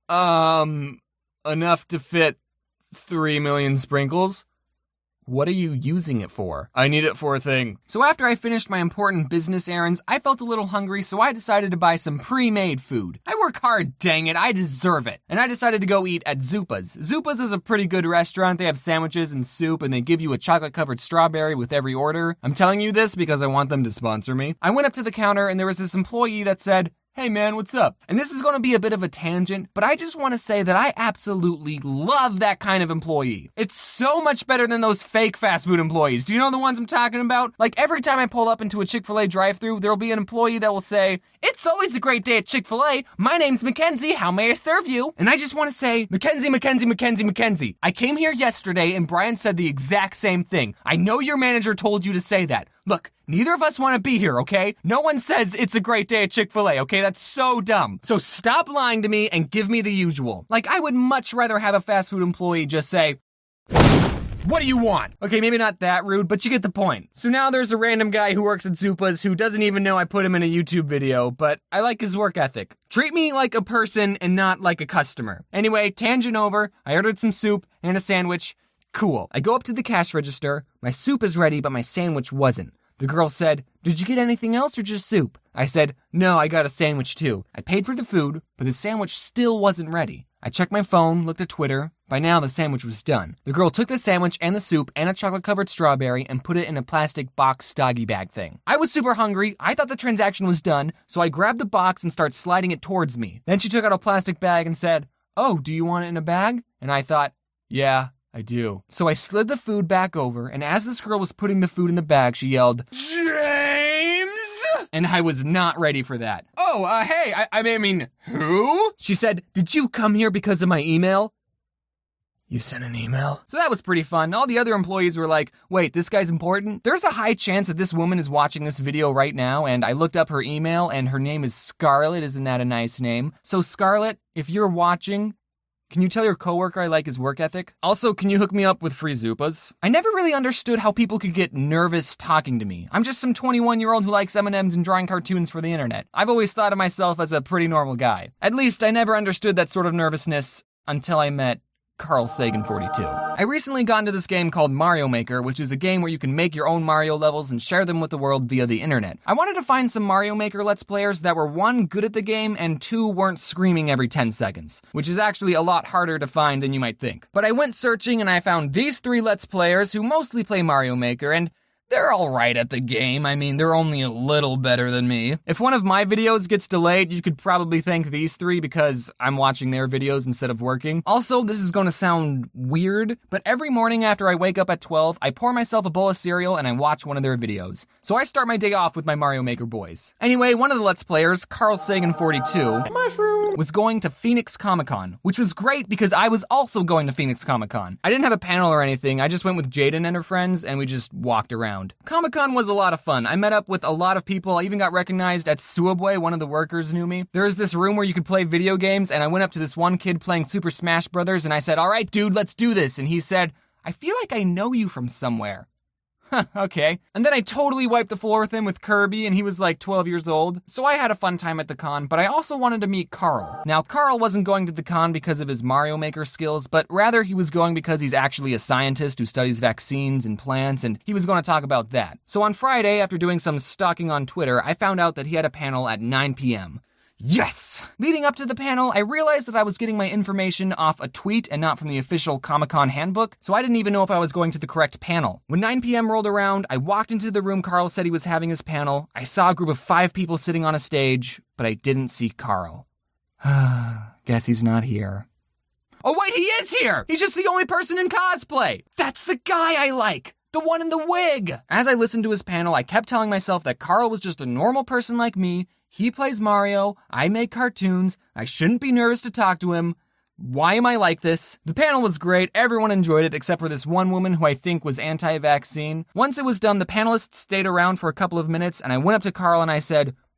[SPEAKER 5] Enough to fit 3 million sprinkles? What are you using it for? I need it for a thing. So after I finished my important business errands, I felt a little hungry, so I decided to buy some pre-made food. I work hard, dang it, I deserve it. And I decided to go eat at Zupa's. Zupa's is a pretty good restaurant. They have sandwiches and soup, and they give you a chocolate-covered strawberry with every order. I'm telling you this because I want them to sponsor me. I went up to the counter, and there was this employee that said, "Hey man, what's up?" And this is going to be a bit of a tangent, but I just want to say that I absolutely love that kind of employee. It's so much better than those fake fast food employees. Do you know the ones I'm talking about? Like every time I pull up into a Chick-fil-A drive-thru, there'll be an employee that will say, "It's always a great day at Chick-fil-A. My name's Mackenzie. How may I serve you?" And I just want to say, Mackenzie. I came here yesterday and Brian said the exact same thing. I know your manager told you to say that. Look, neither of us want to be here, okay? No one says it's a great day at Chick-fil-A, okay? That's so dumb. So stop lying to me and give me the usual. Like, I would much rather have a fast food employee just say, "What do you want?" Okay, maybe not that rude, but you get the point. So now there's a random guy who works at Zupa's who doesn't even know I put him in a YouTube video, but I like his work ethic. Treat me like a person and not like a customer. Anyway, tangent over. I ordered some soup and a sandwich. Cool. I go up to the cash register. My soup is ready, but my sandwich wasn't. The girl said, "Did you get anything else or just soup?" I said, "No, I got a sandwich too." I paid for the food, but the sandwich still wasn't ready. I checked my phone, looked at Twitter. By now, the sandwich was done. The girl took the sandwich and the soup and a chocolate-covered strawberry and put it in a plastic box doggy bag thing. I was super hungry. I thought the transaction was done, so I grabbed the box and started sliding it towards me. Then she took out a plastic bag and said, "Oh, do you want it in a bag?" And I thought, yeah, I do. So I slid the food back over, and as this girl was putting the food in the bag, she yelled, "James!" And I was not ready for that. "Oh, hey, I mean, who?" She said, "Did you come here because of my email?" "You sent an email?" So that was pretty fun. All the other employees were like, "Wait, this guy's important?" There's a high chance that this woman is watching this video right now, and I looked up her email, and her name is Scarlett. Isn't that a nice name? So Scarlett, if you're watching, can you tell your coworker I like his work ethic? Also, can you hook me up with free Zupas? I never really understood how people could get nervous talking to me. I'm just some 21-year-old who likes M&Ms and drawing cartoons for the internet. I've always thought of myself as a pretty normal guy. At least I never understood that sort of nervousness until I met Carl Sagan 42. I recently got into this game called Mario Maker, which is a game where you can make your own Mario levels and share them with the world via the internet. I wanted to find some Mario Maker Let's Players that were 1, good at the game, and 2, weren't screaming every 10 seconds, which is actually a lot harder to find than you might think. But I went searching and I found these 3 Let's Players who mostly play Mario Maker, and they're alright at the game. I mean, they're only a little better than me. If one of my videos gets delayed, you could probably thank these 3 because I'm watching their videos instead of working. Also, this is gonna sound weird, but every morning after I wake up at 12, I pour myself a bowl of cereal and I watch one of their videos. So I start my day off with my Mario Maker boys. Anyway, one of the Let's Players, Carl Sagan 42, was going to Phoenix Comic-Con, which was great because I was also going to Phoenix Comic-Con. I didn't have a panel or anything. I just went with Jaden and her friends and we just walked around. Comic-Con was a lot of fun. I met up with a lot of people. I even got recognized at Subway. One of the workers knew me. There was this room where you could play video games, and I went up to this one kid playing Super Smash Brothers, and I said, "All right, dude, let's do this." And he said, "I feel like I know you from somewhere." Okay. And then I totally wiped the floor with him with Kirby, and he was like 12 years old. So I had a fun time at the con, but I also wanted to meet Carl. Now, Carl wasn't going to the con because of his Mario Maker skills, but rather he was going because he's actually a scientist who studies vaccines and plants, and he was going to talk about that. So on Friday, after doing some stalking on Twitter, I found out that he had a panel at 9 p.m. Yes! Leading up to the panel, I realized that I was getting my information off a tweet and not from the official Comic-Con handbook, so I didn't even know if I was going to the correct panel. When 9 p.m. rolled around, I walked into the room Carl said he was having his panel. I saw a group of 5 people sitting on a stage, but I didn't see Carl. Guess he's not here. Oh wait, he is here! He's just the only person in cosplay! That's the guy I like! The one in the wig! As I listened to his panel, I kept telling myself that Carl was just a normal person like me. He plays Mario, I make cartoons, I shouldn't be nervous to talk to him. Why am I like this? The panel was great, everyone enjoyed it except for this one woman who I think was anti-vaccine. Once it was done, the panelists stayed around for a couple of minutes and I went up to Carl and I said,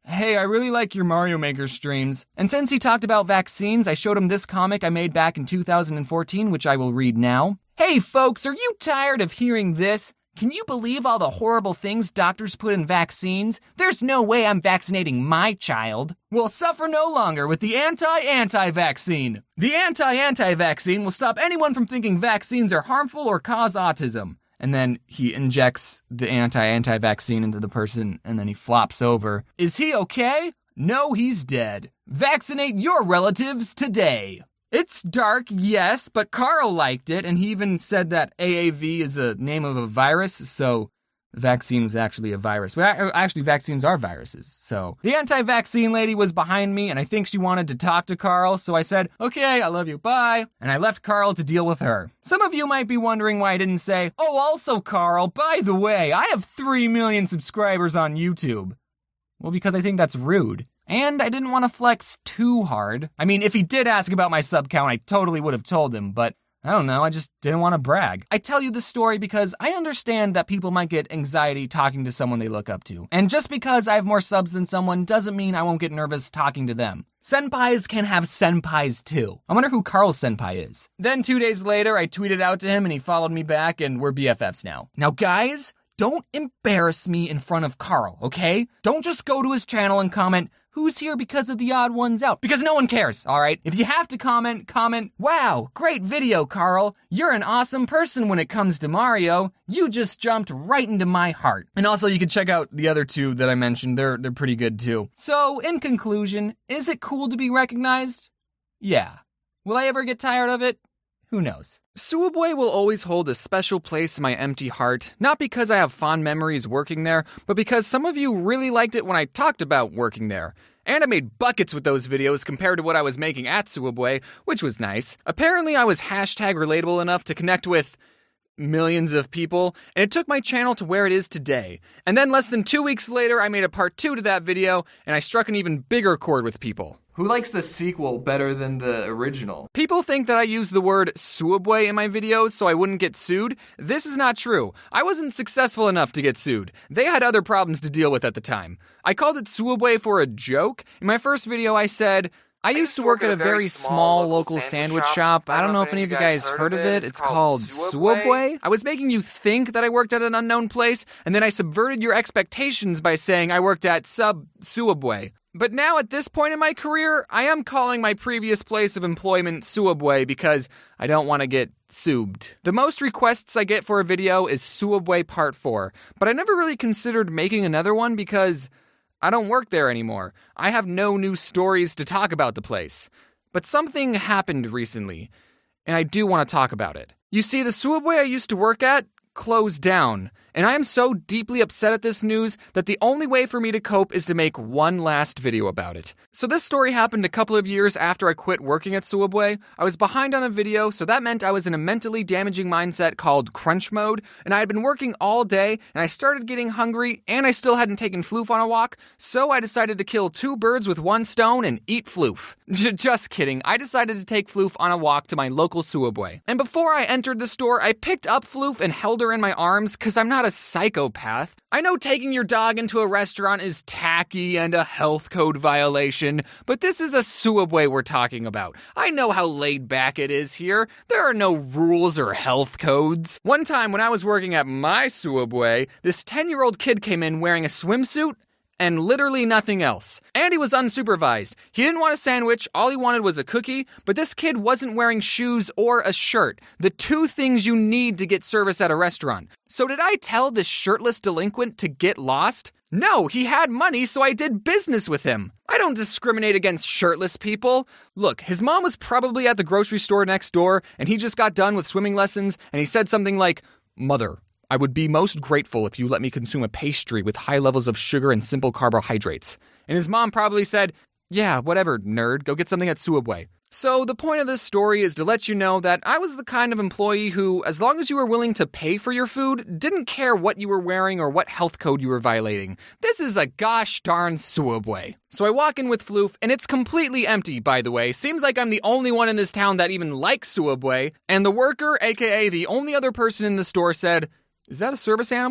[SPEAKER 5] hey, I really like your Mario Maker streams. And since he talked about vaccines, I showed him this comic I made back in 2014, which I will read now. Hey folks, are you tired of hearing this? Can you believe all the horrible things doctors put in vaccines? There's no way I'm vaccinating my child. Well, suffer no longer with the anti-vaccine. The anti-vaccine will stop anyone from thinking vaccines are harmful or cause autism. And then he injects the anti-vaccine into the person, and then he flops over. Is he okay? No, he's dead. Vaccinate your relatives today. It's dark, yes, but Carl liked it, and he even said that AAV is a name of a virus, so the vaccine was actually a virus. Well, actually, vaccines are viruses, so. The anti-vaccine lady was behind me, and I think she wanted to talk to Carl, so I said, okay, I love you, bye, and I left Carl to deal with her. Some of you might be wondering why I didn't say, oh, also, Carl, by the way, I have 3 million subscribers on YouTube. Well, because I think that's rude. And I didn't want to flex too hard. I mean, if he did ask about my sub count, I totally would have told him, but I don't know, I just didn't want to brag. I tell you this story because I understand that people might get anxiety talking to someone they look up to. And just because I have more subs than someone doesn't mean I won't get nervous talking to them. Senpais can have senpais too. I wonder who Carl's senpai is. Then 2 days later, I tweeted out to him and he followed me back and we're BFFs now. Now guys, don't embarrass me in front of Carl, okay? Don't just go to his channel and comment, who's here because of the odd ones out? Because no one cares, all right? If you have to comment, wow, great video, Carl. You're an awesome person when it comes to Mario. You just jumped right into my heart. And also, you can check out the other two that I mentioned. They're pretty good, too. So, in conclusion, is it cool to be recognized? Yeah. Will I ever get tired of it? Who knows?
[SPEAKER 1] Suwabwe will always hold a special place in my empty heart, not because I have fond memories working there, but because some of you really liked it when I talked about working there. And I made buckets with those videos compared to what I was making at Suwabwe, which was nice. Apparently I was hashtag relatable enough to connect with millions of people, and it took my channel to where it is today. And then less than 2 weeks later, I made a part 2 to that video, and I struck an even bigger chord with people.
[SPEAKER 5] Who likes the sequel better than the original?
[SPEAKER 1] People think that I use the word Suwabwe in my videos so I wouldn't get sued. This is not true. I wasn't successful enough to get sued. They had other problems to deal with at the time. I called it Suwabwe for a joke. In my first video, I said, I used to work at a very small local sandwich shop. I don't know if any of you guys heard of it. It's called Suwabwe. I was making you think that I worked at an unknown place, and then I subverted your expectations by saying I worked at Suwabwe. But now at this point in my career, I am calling my previous place of employment Suwabwe because I don't want to get subed. The most requests I get for a video is Suwabwe Part 4, but I never really considered making another one because I don't work there anymore. I have no new stories to talk about the place. But something happened recently, and I do want to talk about it. You see, the Suwabwe I used to work at closed down, and I am so deeply upset at this news that the only way for me to cope is to make one last video about it. So this story happened a couple of years after I quit working at Suwabwe. I was behind on a video, so that meant I was in a mentally damaging mindset called crunch mode, and I had been working all day, and I started getting hungry, and I still hadn't taken Floof on a walk, so I decided to kill 2 birds with 1 stone and eat Floof. Just kidding, I decided to take Floof on a walk to my local Suwabwe. And before I entered the store, I picked up Floof and held her in my arms, cause I'm not a psychopath. I know taking your dog into a restaurant is tacky and a health code violation, but this is a Suwabwe we're talking about. I know how laid back it is here. There are no rules or health codes. One time when I was working at my Suwabwe, this 10-year-old kid came in wearing a swimsuit and literally nothing else. And he was unsupervised. He didn't want a sandwich, all he wanted was a cookie, but this kid wasn't wearing shoes or a shirt, the 2 things you need to get service at a restaurant. So did I tell this shirtless delinquent to get lost? No, he had money, so I did business with him. I don't discriminate against shirtless people. Look, his mom was probably at the grocery store next door, and he just got done with swimming lessons, and he said something like, "Mother, I would be most grateful if you let me consume a pastry with high levels of sugar and simple carbohydrates." And his mom probably said, "Yeah, whatever, nerd, go get something at Suwabwe." So the point of this story is to let you know that I was the kind of employee who, as long as you were willing to pay for your food, didn't care what you were wearing or what health code you were violating. This is a gosh darn Suwabwe. So I walk in with Floof, and it's completely empty, by the way. Seems like I'm the only one in this town that even likes Suwabwe. And the worker, aka the only other person in the store, said, "Is that a service animal?"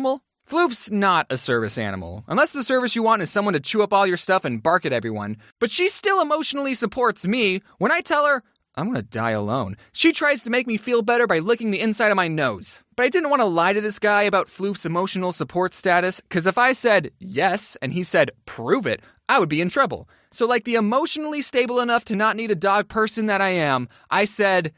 [SPEAKER 5] Floof's not a service animal, unless the service you want is someone to chew up all your stuff and bark at everyone. But she still emotionally supports me. When I tell her, I'm gonna die alone, she tries to make me feel better by licking the inside of my nose. But I didn't want to lie to this guy about Floof's emotional support status, because if I said yes and he said prove it, I would be in trouble. So like the emotionally stable enough to not need a dog person that I am, I said,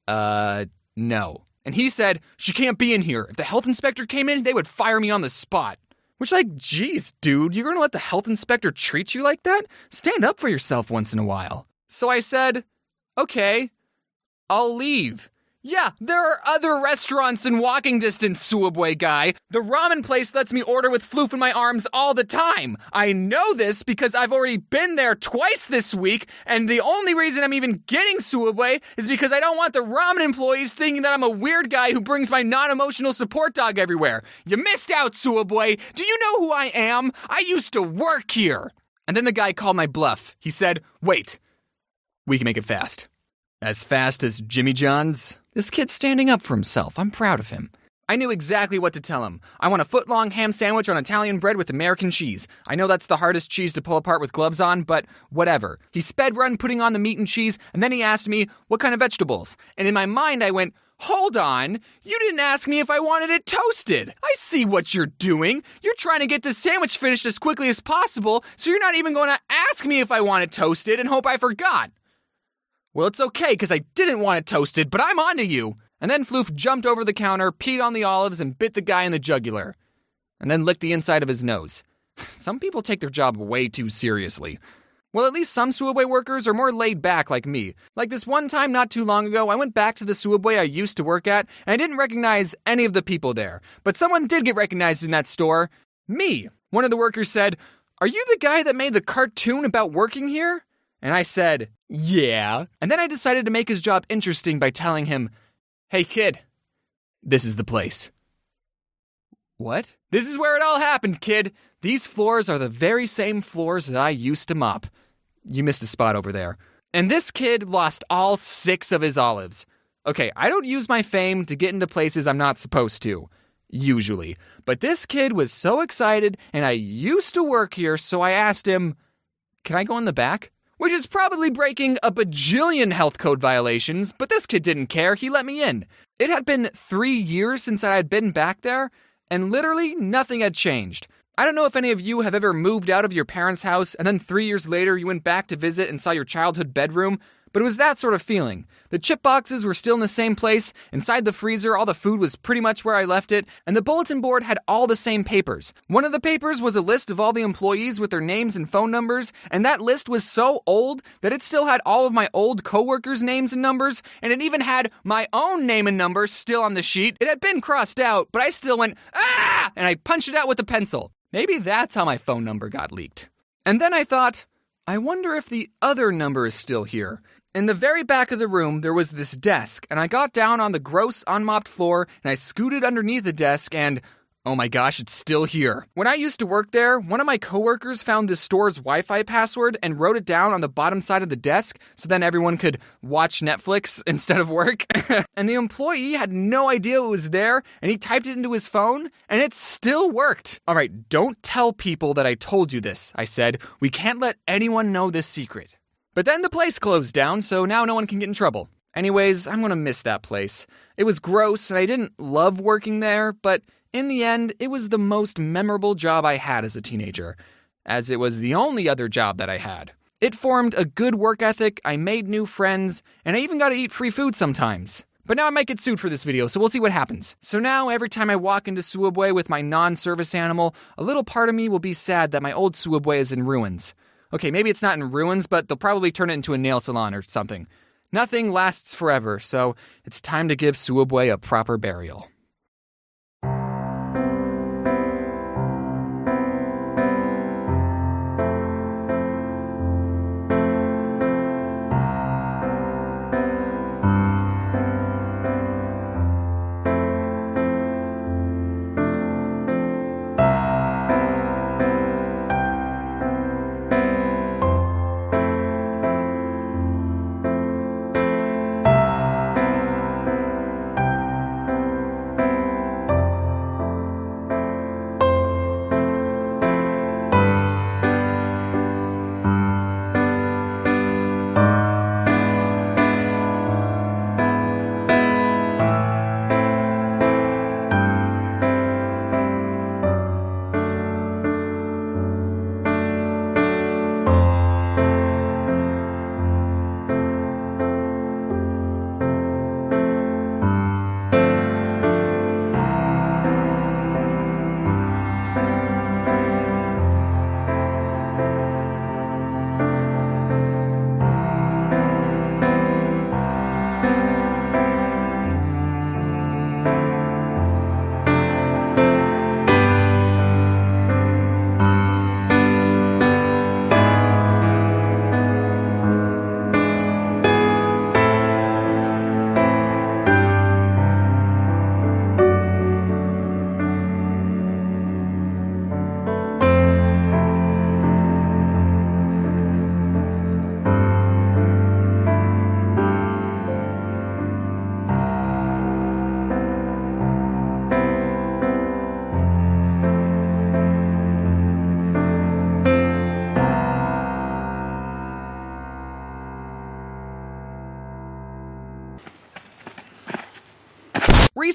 [SPEAKER 5] no. And he said, she can't be in here. If the health inspector came in, they would fire me on the spot. Which, like, geez, dude, you're gonna let the health inspector treat you like that? Stand up for yourself once in a while. So I said, okay, I'll leave. Yeah, there are other restaurants in walking distance, Suwabwe guy. The ramen place lets me order with Floof in my arms all the time. I know this because I've already been there twice this week, and the only reason I'm even getting Suwabwe is because I don't want the ramen employees thinking that I'm a weird guy who brings my non-emotional support dog everywhere. You missed out, Suwabwe. Do you know who I am? I used to work here. And then the guy called my bluff. He said, wait, we can make it fast. As fast as Jimmy John's? This kid's standing up for himself. I'm proud of him. I knew exactly what to tell him. I want a foot-long ham sandwich on Italian bread with American cheese. I know that's the hardest cheese to pull apart with gloves on, but whatever. He sped run putting on the meat and cheese, and then he asked me, what kind of vegetables? And in my mind I went, hold on, you didn't ask me if I wanted it toasted. I see what you're doing. You're trying to get this sandwich finished as quickly as possible, so you're not even going to ask me if I want it toasted and hope I forgot. Well, it's okay, because I didn't want it toasted, but I'm onto you. And then Floof jumped over the counter, peed on the olives, and bit the guy in the jugular. And then licked the inside of his nose. Some people take their job way too seriously. Well, at least some Suwabwe workers are more laid back like me. Like this one time not too long ago, I went back to the Suwabwe I used to work at, and I didn't recognize any of the people there. But someone did get recognized in that store. Me. One of the workers said, are you the guy that made the cartoon about working here? And I said, yeah. And then I decided to make his job interesting by telling him, hey kid, this is the place. What? This is where it all happened, kid. These floors are the very same floors that I used to mop. You missed a spot over there. And this kid lost all 6 of his olives. Okay, I don't use my fame to get into places I'm not supposed to. Usually. But this kid was so excited, and I used to work here, so I asked him, can I go in the back? Which is probably breaking a bajillion health code violations, but this kid didn't care. He let me in. It had been 3 years since I had been back there, and literally nothing had changed. I don't know if any of you have ever moved out of your parents' house, and then 3 years later you went back to visit and saw your childhood bedroom, but it was that sort of feeling. The chip boxes were still in the same place, inside the freezer all the food was pretty much where I left it, and the bulletin board had all the same papers. One of the papers was a list of all the employees with their names and phone numbers, and that list was so old that it still had all of my old coworkers' names and numbers, and it even had my own name and number still on the sheet. It had been crossed out, but I still went, ah! And I punched it out with a pencil. Maybe that's how my phone number got leaked. And then I thought, I wonder if the other number is still here. In the very back of the room, there was this desk, and I got down on the gross, unmopped floor, and I scooted underneath the desk, and oh my gosh, it's still here. When I used to work there, one of my coworkers found this store's Wi-Fi password and wrote it down on the bottom side of the desk, so then everyone could watch Netflix instead of work. And the employee had no idea it was there, and he typed it into his phone, and it still worked. All right, don't tell people that I told you this, I said. We can't let anyone know this secret. But then the place closed down, so now no one can get in trouble. Anyways, I'm gonna miss that place. It was gross, and I didn't love working there, but in the end, it was the most memorable job I had as a teenager, as it was the only other job that I had. It formed a good work ethic, I made new friends, and I even got to eat free food sometimes. But now I might get sued for this video, so we'll see what happens. So now, every time I walk into Suwabwe with my non-service animal, a little part of me will be sad that my old Suwabwe is in ruins. Okay, maybe it's not in ruins, but they'll probably turn it into a nail salon or something. Nothing lasts forever, so it's time to give Suwabwe a proper burial.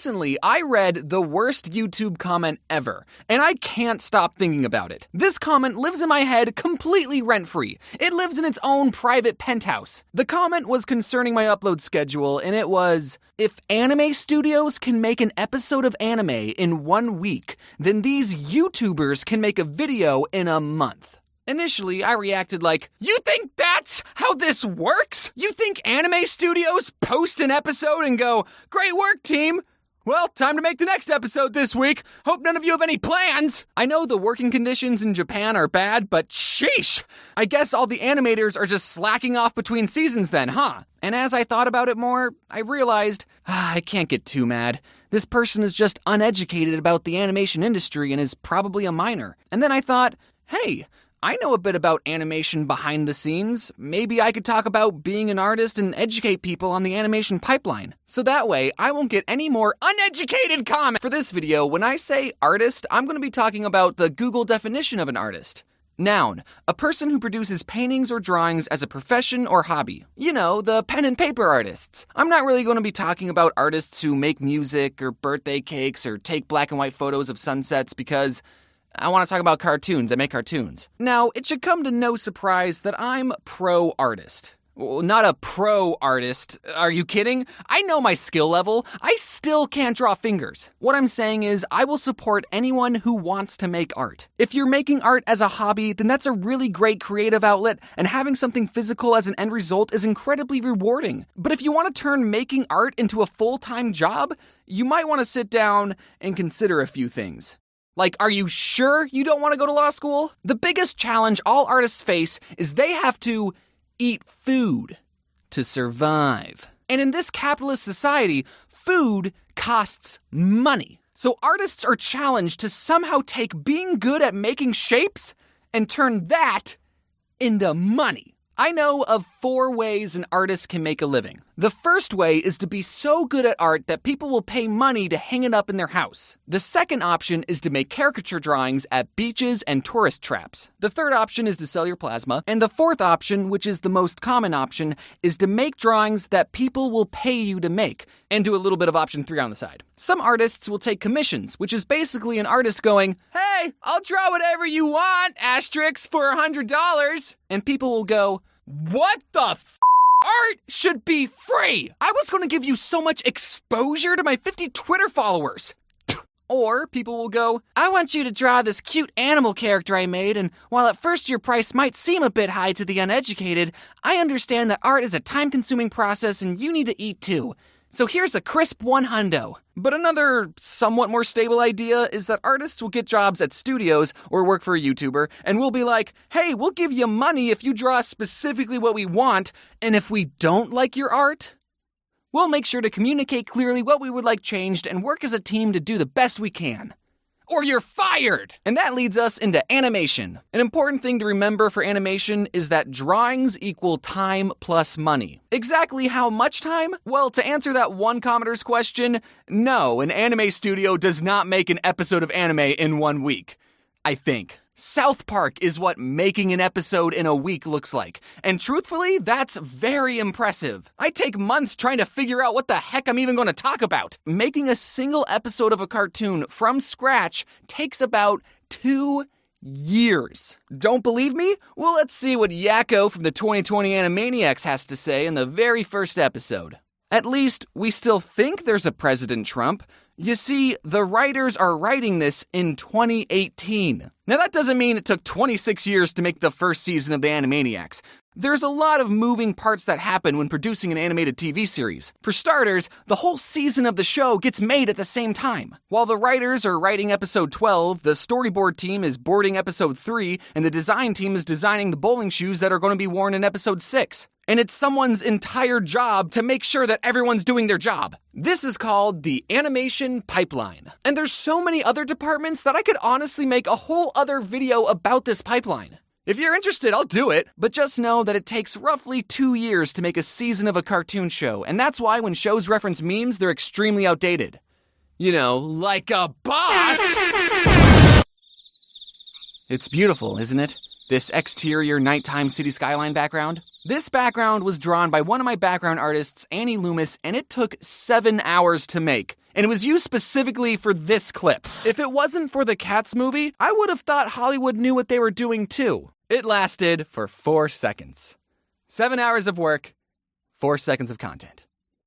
[SPEAKER 1] Recently, I read the worst YouTube comment ever, and I can't stop thinking about it. This comment lives in my head completely rent-free. It lives in its own private penthouse. The comment was concerning my upload schedule, and it was, if anime studios can make an episode of anime in 1 week, then these YouTubers can make a video in a month. Initially, I reacted like, you think that's how this works? You think anime studios post an episode and go, great work, team? Well, time to make the next episode this week. Hope none of you have any plans. I know the working conditions in Japan are bad, but sheesh. I guess all the animators are just slacking off between seasons then, huh? And as I thought about it more, I realized, I can't get too mad. This person is just uneducated about the animation industry and is probably a minor. And then I thought, hey, I know a bit about animation behind the scenes. Maybe I could talk about being an artist and educate people on the animation pipeline. So that way, I won't get any more uneducated comments. For this video, when I say artist, I'm going to be talking about the Google definition of an artist. Noun, a person who produces paintings or drawings as a profession or hobby. You know, the pen and paper artists. I'm not really going to be talking about artists who make music or birthday cakes or take black and white photos of sunsets because I want to talk about cartoons. I make cartoons. Now, it should come to no surprise that I'm pro-artist. Well, not a pro-artist. Are you kidding? I know my skill level. I still can't draw fingers. What I'm saying is I will support anyone who wants to make art. If you're making art as a hobby, then that's a really great creative outlet, and having something physical as an end result is incredibly rewarding. But if you want to turn making art into a full-time job, you might want to sit down and consider a few things. Like, are you sure you don't want to go to law school? The biggest challenge all artists face is they have to eat food to survive. And in this capitalist society, food costs money. So artists are challenged to somehow take being good at making shapes and turn that into money. I know of 4 ways an artist can make a living. The first way is to be so good at art that people will pay money to hang it up in their house. The second option is to make caricature drawings at beaches and tourist traps. The third option is to sell your plasma. And the fourth option, which is the most common option, is to make drawings that people will pay you to make, and do a little bit of option 3 on the side. Some artists will take commissions, which is basically an artist going, hey, I'll draw whatever you want, asterisk, for $100. And people will go, what the f***? Art should be free! I was going to give you so much exposure to my 50 Twitter followers. Or people will go, I want you to draw this cute animal character I made, and while at first your price might seem a bit high to the uneducated, I understand that art is a time-consuming process and you need to eat too. So here's a crisp $100. But another somewhat more stable idea is that artists will get jobs at studios or work for a YouTuber, and we'll be like, hey, we'll give you money if you draw specifically what we want, and if we don't like your art, we'll make sure to communicate clearly what we would like changed and work as a team to do the best we can. Or you're fired! And that leads us into animation. An important thing to remember for animation is that drawings equal time plus money. Exactly how much time? Well, to answer that one commenter's question, no, an anime studio does not make an episode of anime in 1 week. I think. South Park is what making an episode in a week looks like. And truthfully, that's very impressive. I take months trying to figure out what the heck I'm even going to talk about. Making a single episode of a cartoon from scratch takes about 2 years. Don't believe me? Well, let's see what Yakko from the 2020 Animaniacs has to say in the very first episode. At least, we still think there's a President Trump. You see, the writers are writing this in 2018. Now that doesn't mean it took 26 years to make the first season of the Animaniacs. There's a lot of moving parts that happen when producing an animated TV series. For starters, the whole season of the show gets made at the same time. While the writers are writing episode 12, the storyboard team is boarding episode 3, and the design team is designing the bowling shoes that are going to be worn in episode 6. And it's someone's entire job to make sure that everyone's doing their job. This is called the animation pipeline. And there's so many other departments that I could honestly make a whole other video about this pipeline. If you're interested, I'll do it. But just know that it takes roughly 2 years to make a season of a cartoon show. And that's why when shows reference memes, they're extremely outdated. You know, like a boss! It's beautiful, isn't it? This exterior nighttime city skyline background. This background was drawn by one of my background artists, Annie Loomis, and it took 7 hours to make. and it was used specifically for this clip. If it wasn't for the Cats movie, I would have thought Hollywood knew what they were doing too. It lasted for 4 seconds. 7 hours of work, 4 seconds of content.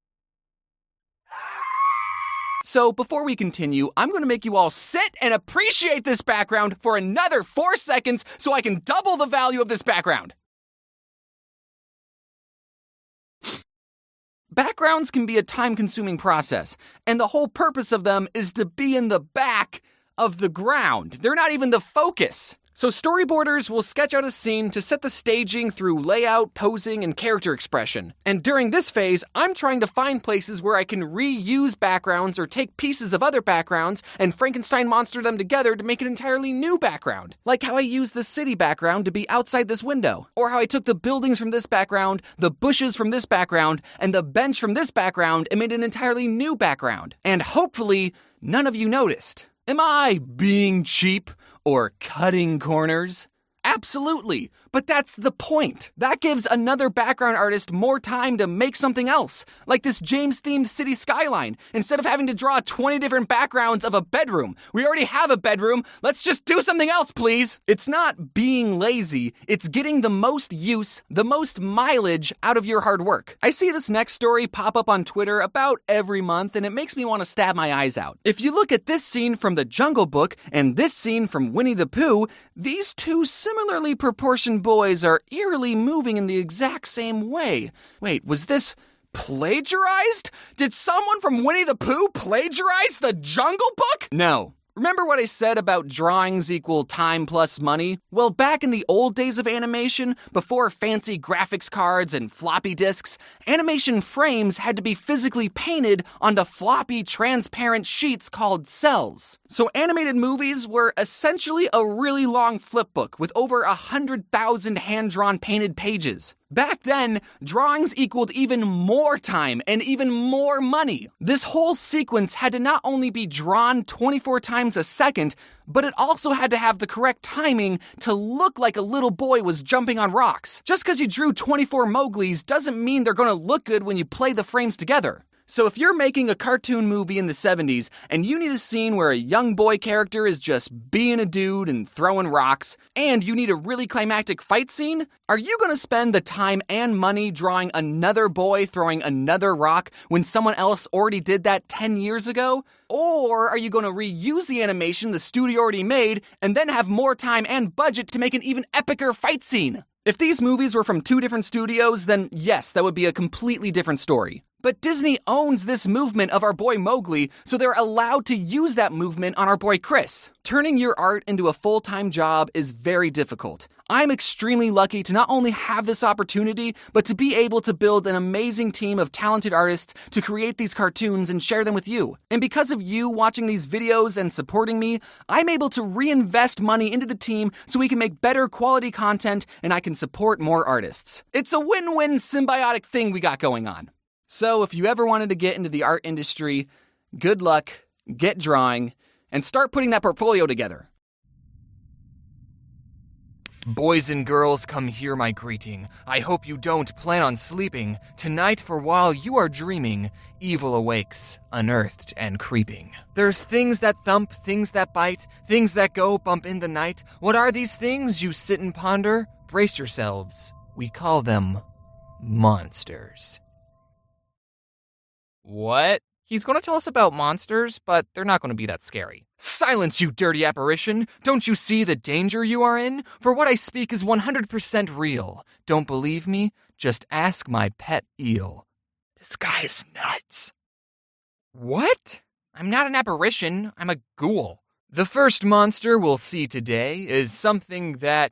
[SPEAKER 1] So before we continue, I'm going to make you all sit and appreciate this background for another 4 seconds so I can double the value of this background. Backgrounds can be a time-consuming process, and the whole purpose of them is to be in the back of the ground. They're not even the focus. So storyboarders will sketch out a scene to set the staging through layout, posing, and character expression. And during this phase, I'm trying to find places where I can reuse backgrounds or take pieces of other backgrounds and Frankenstein monster them together to make an entirely new background. Like how I used the city background to be outside this window. Or how I took the buildings from this background, the bushes from this background, and the bench from this background and made an entirely new background. And hopefully, none of you noticed. Am I being cheap? Or cutting corners? Absolutely, but that's the point. That gives another background artist more time to make something else, like this James-themed city skyline. Instead of having to draw 20 different backgrounds of a bedroom, we already have a bedroom. Let's just do something else, please. It's not being lazy. It's getting the most use, the most mileage out of your hard work. I see this next story pop up on Twitter about every month, and it makes me want to stab my eyes out. If you look at this scene from The Jungle Book and this scene from Winnie the Pooh, these two similarly proportioned boys are eerily moving in the exact same way. Wait, was this plagiarized? Did someone from Winnie the Pooh plagiarize The Jungle Book? No. Remember what I said about drawings equal time plus money? Well, back in the old days of animation, before fancy graphics cards and floppy disks, animation frames had to be physically painted onto floppy transparent sheets called cells. So animated movies were essentially a really long flipbook with over 100,000 hand-drawn painted pages. Back then, drawings equaled even more time and even more money. This whole sequence had to not only be drawn 24 times a second, but it also had to have the correct timing to look like a little boy was jumping on rocks. Just because you drew 24 Mowglis doesn't mean they're going to look good when you play the frames together. So if you're making a cartoon movie in the 70s and you need a scene where a young boy character is just being a dude and throwing rocks, and you need a really climactic fight scene, are you going to spend the time and money drawing another boy throwing another rock when someone else already did that 10 years ago? Or are you going to reuse the animation the studio already made and then have more time and budget to make an even epicer fight scene? If these movies were from 2 different studios, then yes, that would be a completely different story. But Disney owns this movement of our boy Mowgli, so they're allowed to use that movement on our boy Chris. Turning your art into a full-time job is very difficult. I'm extremely lucky to not only have this opportunity, but to be able to build an amazing team of talented artists to create these cartoons and share them with you. And because of you watching these videos and supporting me, I'm able to reinvest money into the team so we can make better quality content and I can support more artists. It's a win-win symbiotic thing we got going on. So if you ever wanted to get into the art industry, good luck, get drawing, and start putting that portfolio together.
[SPEAKER 5] Boys and girls, come hear my greeting. I hope you don't plan on sleeping. Tonight, for while you are dreaming, evil awakes, unearthed and creeping. There's things that thump, things that bite, things that go bump in the night. What are these things, you sit and ponder? Brace yourselves. We call them monsters. What? He's going to tell us about monsters, but they're not going to be that scary. Silence, you dirty apparition! Don't you see the danger you are in? For what I speak is 100% real. Don't believe me? Just ask my pet eel. This guy's nuts. What? I'm not an apparition. I'm a ghoul. The first monster we'll see today is something that,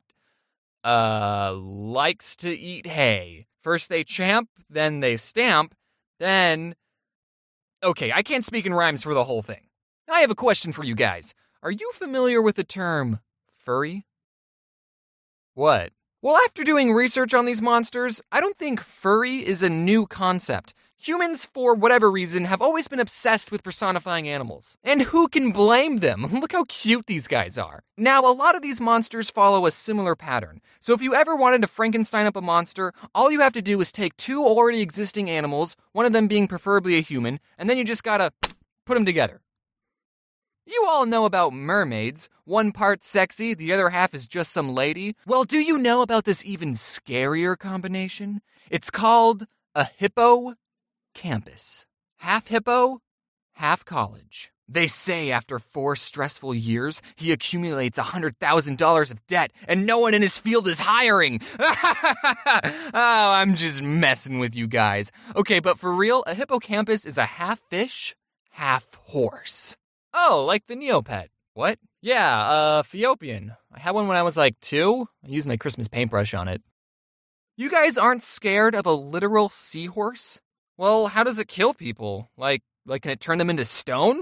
[SPEAKER 5] likes to eat hay. First they champ, then they stamp, then... Okay, I can't speak in rhymes for the whole thing. I have a question for you guys. Are you familiar with the term furry? What? Well, after doing research on these monsters, I don't think furry is a new concept. Humans, for whatever reason, have always been obsessed with personifying animals. And who can blame them? Look how cute these guys are. Now, a lot of these monsters follow a similar pattern. So if you ever wanted to Frankenstein up a monster, all you have to do is take 2 already existing animals, one of them being preferably a human, and then you just gotta put them together. You all know about mermaids. One part sexy, the other half is just some lady. Well, do you know about this even scarier combination? It's called a hippocampus. Half hippo, half college. They say after 4 stressful years, he accumulates $100,000 of debt, and no one in his field is hiring. Oh, I'm just messing with you guys. Okay, but for real, a hippocampus is a half fish, half horse. Oh, like the Neopet. What? Yeah, Ethiopian. I had one when I was like 2. I used my Christmas paintbrush on it. You guys aren't scared of a literal seahorse? Well, how does it kill people? Like can it turn them into stone?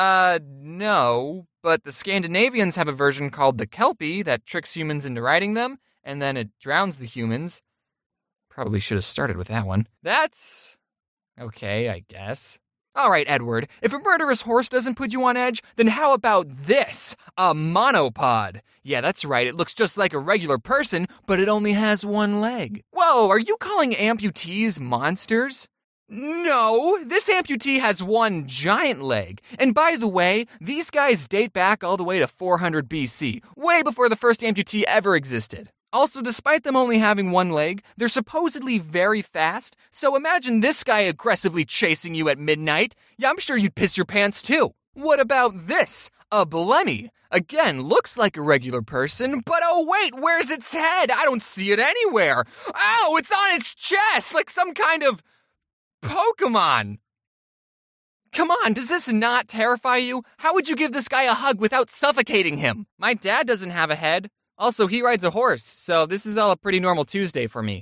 [SPEAKER 5] No, but the Scandinavians have a version called the Kelpie that tricks humans into riding them, and then it drowns the humans. Probably should have started with that one. That's okay, I guess. All right, Edward, if a murderous horse doesn't put you on edge, then how about this? A monopod. Yeah, that's right, it looks just like a regular person, but it only has 1 leg. Whoa, are you calling amputees monsters? No, this amputee has 1 giant leg. And by the way, these guys date back all the way to 400 BC, way before the first amputee ever existed. Also, despite them only having 1 leg, they're supposedly very fast, so imagine this guy aggressively chasing you at midnight. Yeah, I'm sure you'd piss your pants too. What about this? A Blemmy. Again, looks like a regular person, but oh wait, where's its head? I don't see it anywhere. Ow, it's on its chest, like some kind of Pokemon. Come on, does this not terrify you? How would you give this guy a hug without suffocating him? My dad doesn't have a head. Also, he rides a horse, so this is all a pretty normal Tuesday for me.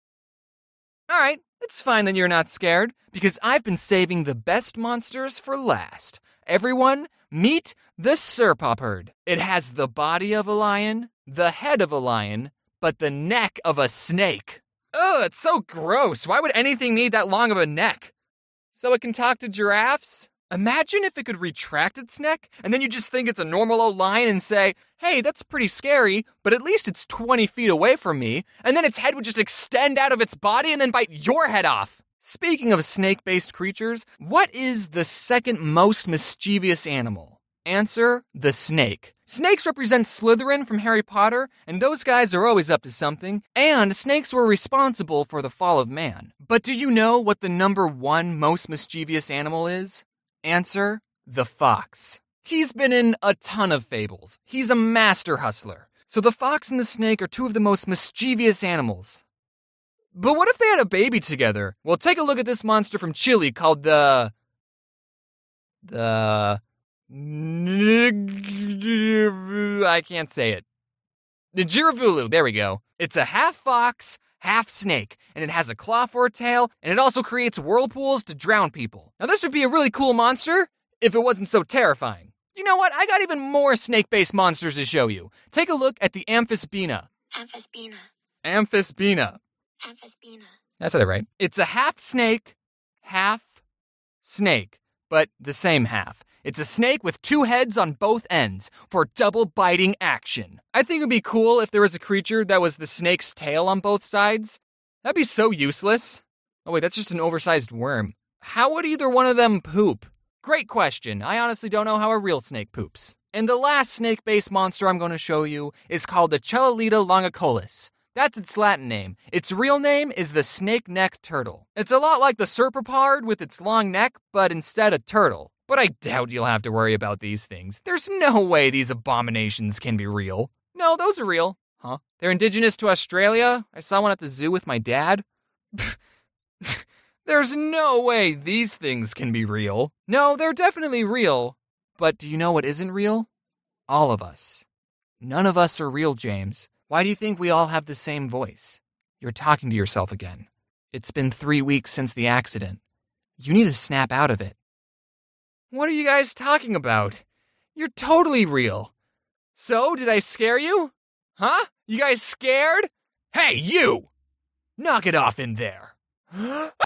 [SPEAKER 5] Alright, it's fine that you're not scared, because I've been saving the best monsters for last. Everyone, meet the Serpopard. It has the body of a lion, the head of a lion, but the neck of a snake. Ugh, it's so gross. Why would anything need that long of a neck? So it can talk to giraffes? Imagine if it could retract its neck, and then you just think it's a normal old lion and say, hey, that's pretty scary, but at least it's 20 feet away from me, and then its head would just extend out of its body and then bite your head off. Speaking of snake-based creatures, what is the second most mischievous animal? Answer, the snake. Snakes represent Slytherin from Harry Potter, and those guys are always up to something, and snakes were responsible for the fall of man. But do you know what the number 1 most mischievous animal is? Answer, the fox. He's been in a ton of fables. He's a master hustler. So the fox and the snake are 2 of the most mischievous animals. But what if they had a baby together? Well, take a look at this monster from Chile called the I can't say it. The Girafulu, there we go. It's a half fox, half snake, and it has a claw for a tail, and it also creates whirlpools to drown people. Now this would be a really cool monster if it wasn't so terrifying. You know what? I got even more snake-based monsters to show you. Take a look at the Amphisbaena. Amphisbaena. That's it, right? It's a half snake, but the same half. It's a snake with 2 heads on both ends for double biting action. I think it would be cool if there was a creature that was the snake's tail on both sides. That'd be so useless. Oh wait, that's just an oversized worm. How would either one of them poop? Great question. I honestly don't know how a real snake poops. And the last snake-based monster I'm going to show you is called the Chelolita longicollis. That's its Latin name. Its real name is the snake-neck turtle. It's a lot like the Serpopard with its long neck, but instead a turtle. But I doubt you'll have to worry about these things. There's no way these abominations can be real. No, those are real. Huh? They're indigenous to Australia? I saw one at the zoo with my dad. There's no way these things can be real. No, they're definitely real. But do you know what isn't real? All of us. None of us are real, James. Why do you think we all have the same voice? You're talking to yourself again. It's been 3 weeks since the accident. You need to snap out of it. What are you guys talking about? You're totally real. So, did I scare you? Huh? You guys scared? Hey, you! Knock it off in there.